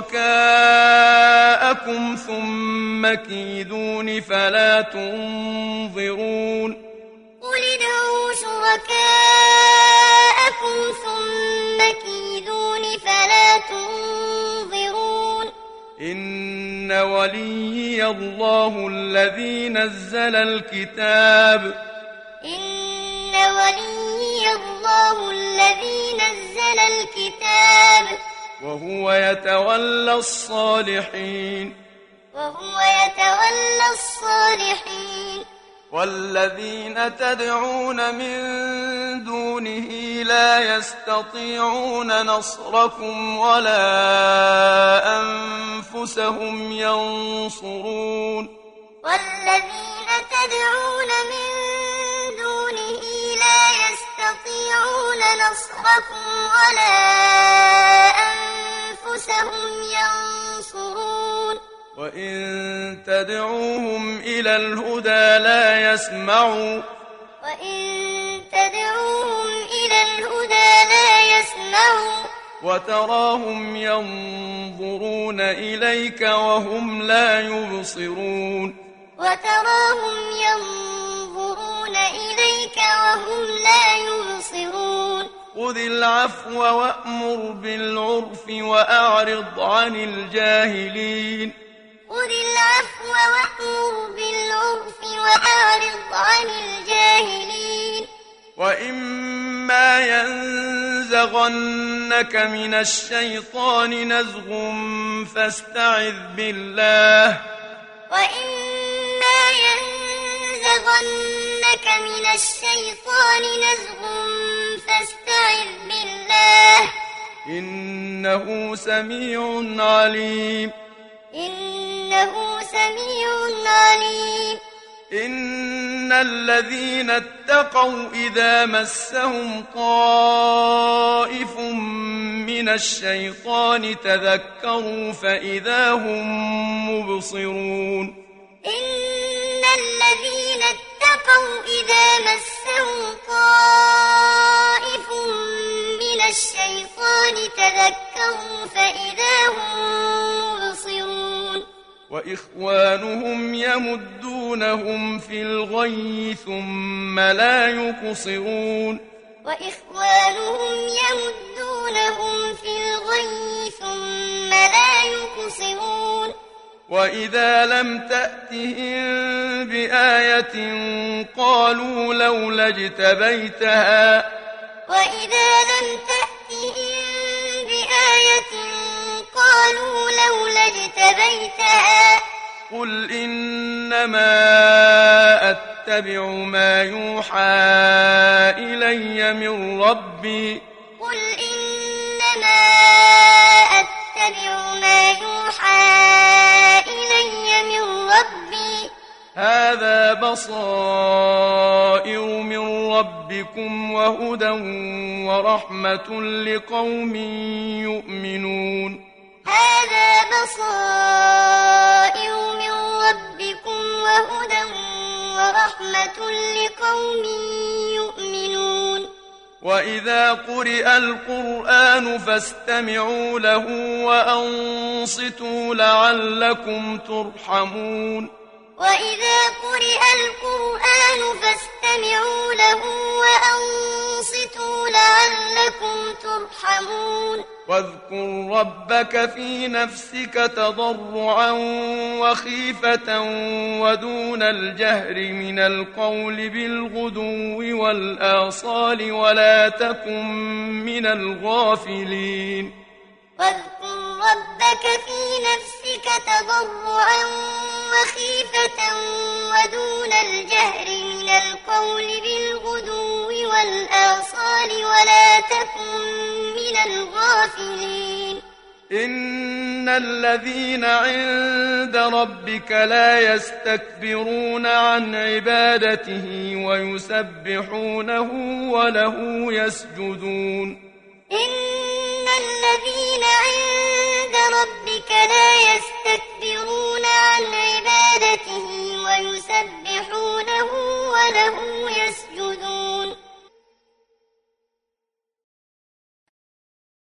شركاءكم ثم كيدون فلا تنظرون قل ادعوا شركاءكم ثم كيدون فلا تنظرون إن وليي الله الذي نزل الكتاب إن وليي الله الذي نزل الكتاب وهو يتولى الصالحين وهو يتولى الصالحين والذين تدعون من دونه لا يستطيعون نصركم ولا أنفسهم ينصرون والذين تدعون من دونه لا يستطيعون نصركم ولا أنفسهم ينصرون وإن تدعوهم إلى الهدى لا يسمعوا وإن تدعوهم إلى الهدى لا يسمعوا وتراهم ينظرون إليك وهم لا يبصرون وتراهم ينظرون إليك وهم لا يبصرون خذ العفو وأمر بالعرف وأعرض عن الجاهلين خذ العفو وأمر بالعرف وأعرض عن الجاهلين وإما ينزغنك من الشيطان نزغ فاستعذ بالله وإما ينزغنك من الشيطان نزغ فاستعذ بالله إنه سميع عليم إنه سميع عليم إن الذين اتقوا إذا مسهم طائف من الشيطان تذكروا فإذا هم مبصرون إن الذين اتقوا إذا مسهم طائف من الشيطان تذكروا فإذا هم مبصرون وإخوانهم يمدونهم في الغي ثم لا يقصرون وإخوانهم يمدونهم في الغي ثم لا يقصرون وإذا لم تأتهم بآية قالوا لولا اجتبيتها وإذا لم تأتهم بآية قالوا لولا اجتبيتها قل إنما أتبع ما يوحى إلي من ربي قل إنما أتبع ما يوحى إلي من ربي هذا بصائر من ربكم وهدى ورحمة لقوم يؤمنون هذا بصائر من ربكم وهدى ورحمة لقوم يؤمنون وإذا قرئ القرآن فاستمعوا له وأنصتوا لعلكم ترحمون وإذا قرئ القرآن فاستمعوا له وأنصتوا لعلكم ترحمون واذكر ربك في نفسك تضرعا وخيفة ودون الجهر من القول بالغدو والآصال ولا تكن من الغافلين واذكر ربك في نفسك تضرعا وخيفة ودون الجهر من القول بالغدو والآصال ولا تكن من الغافلين إن الذين عند ربك لا يستكبرون عن عبادته ويسبحونه وله يسجدون إن الذين عند ربك لا يستكبرون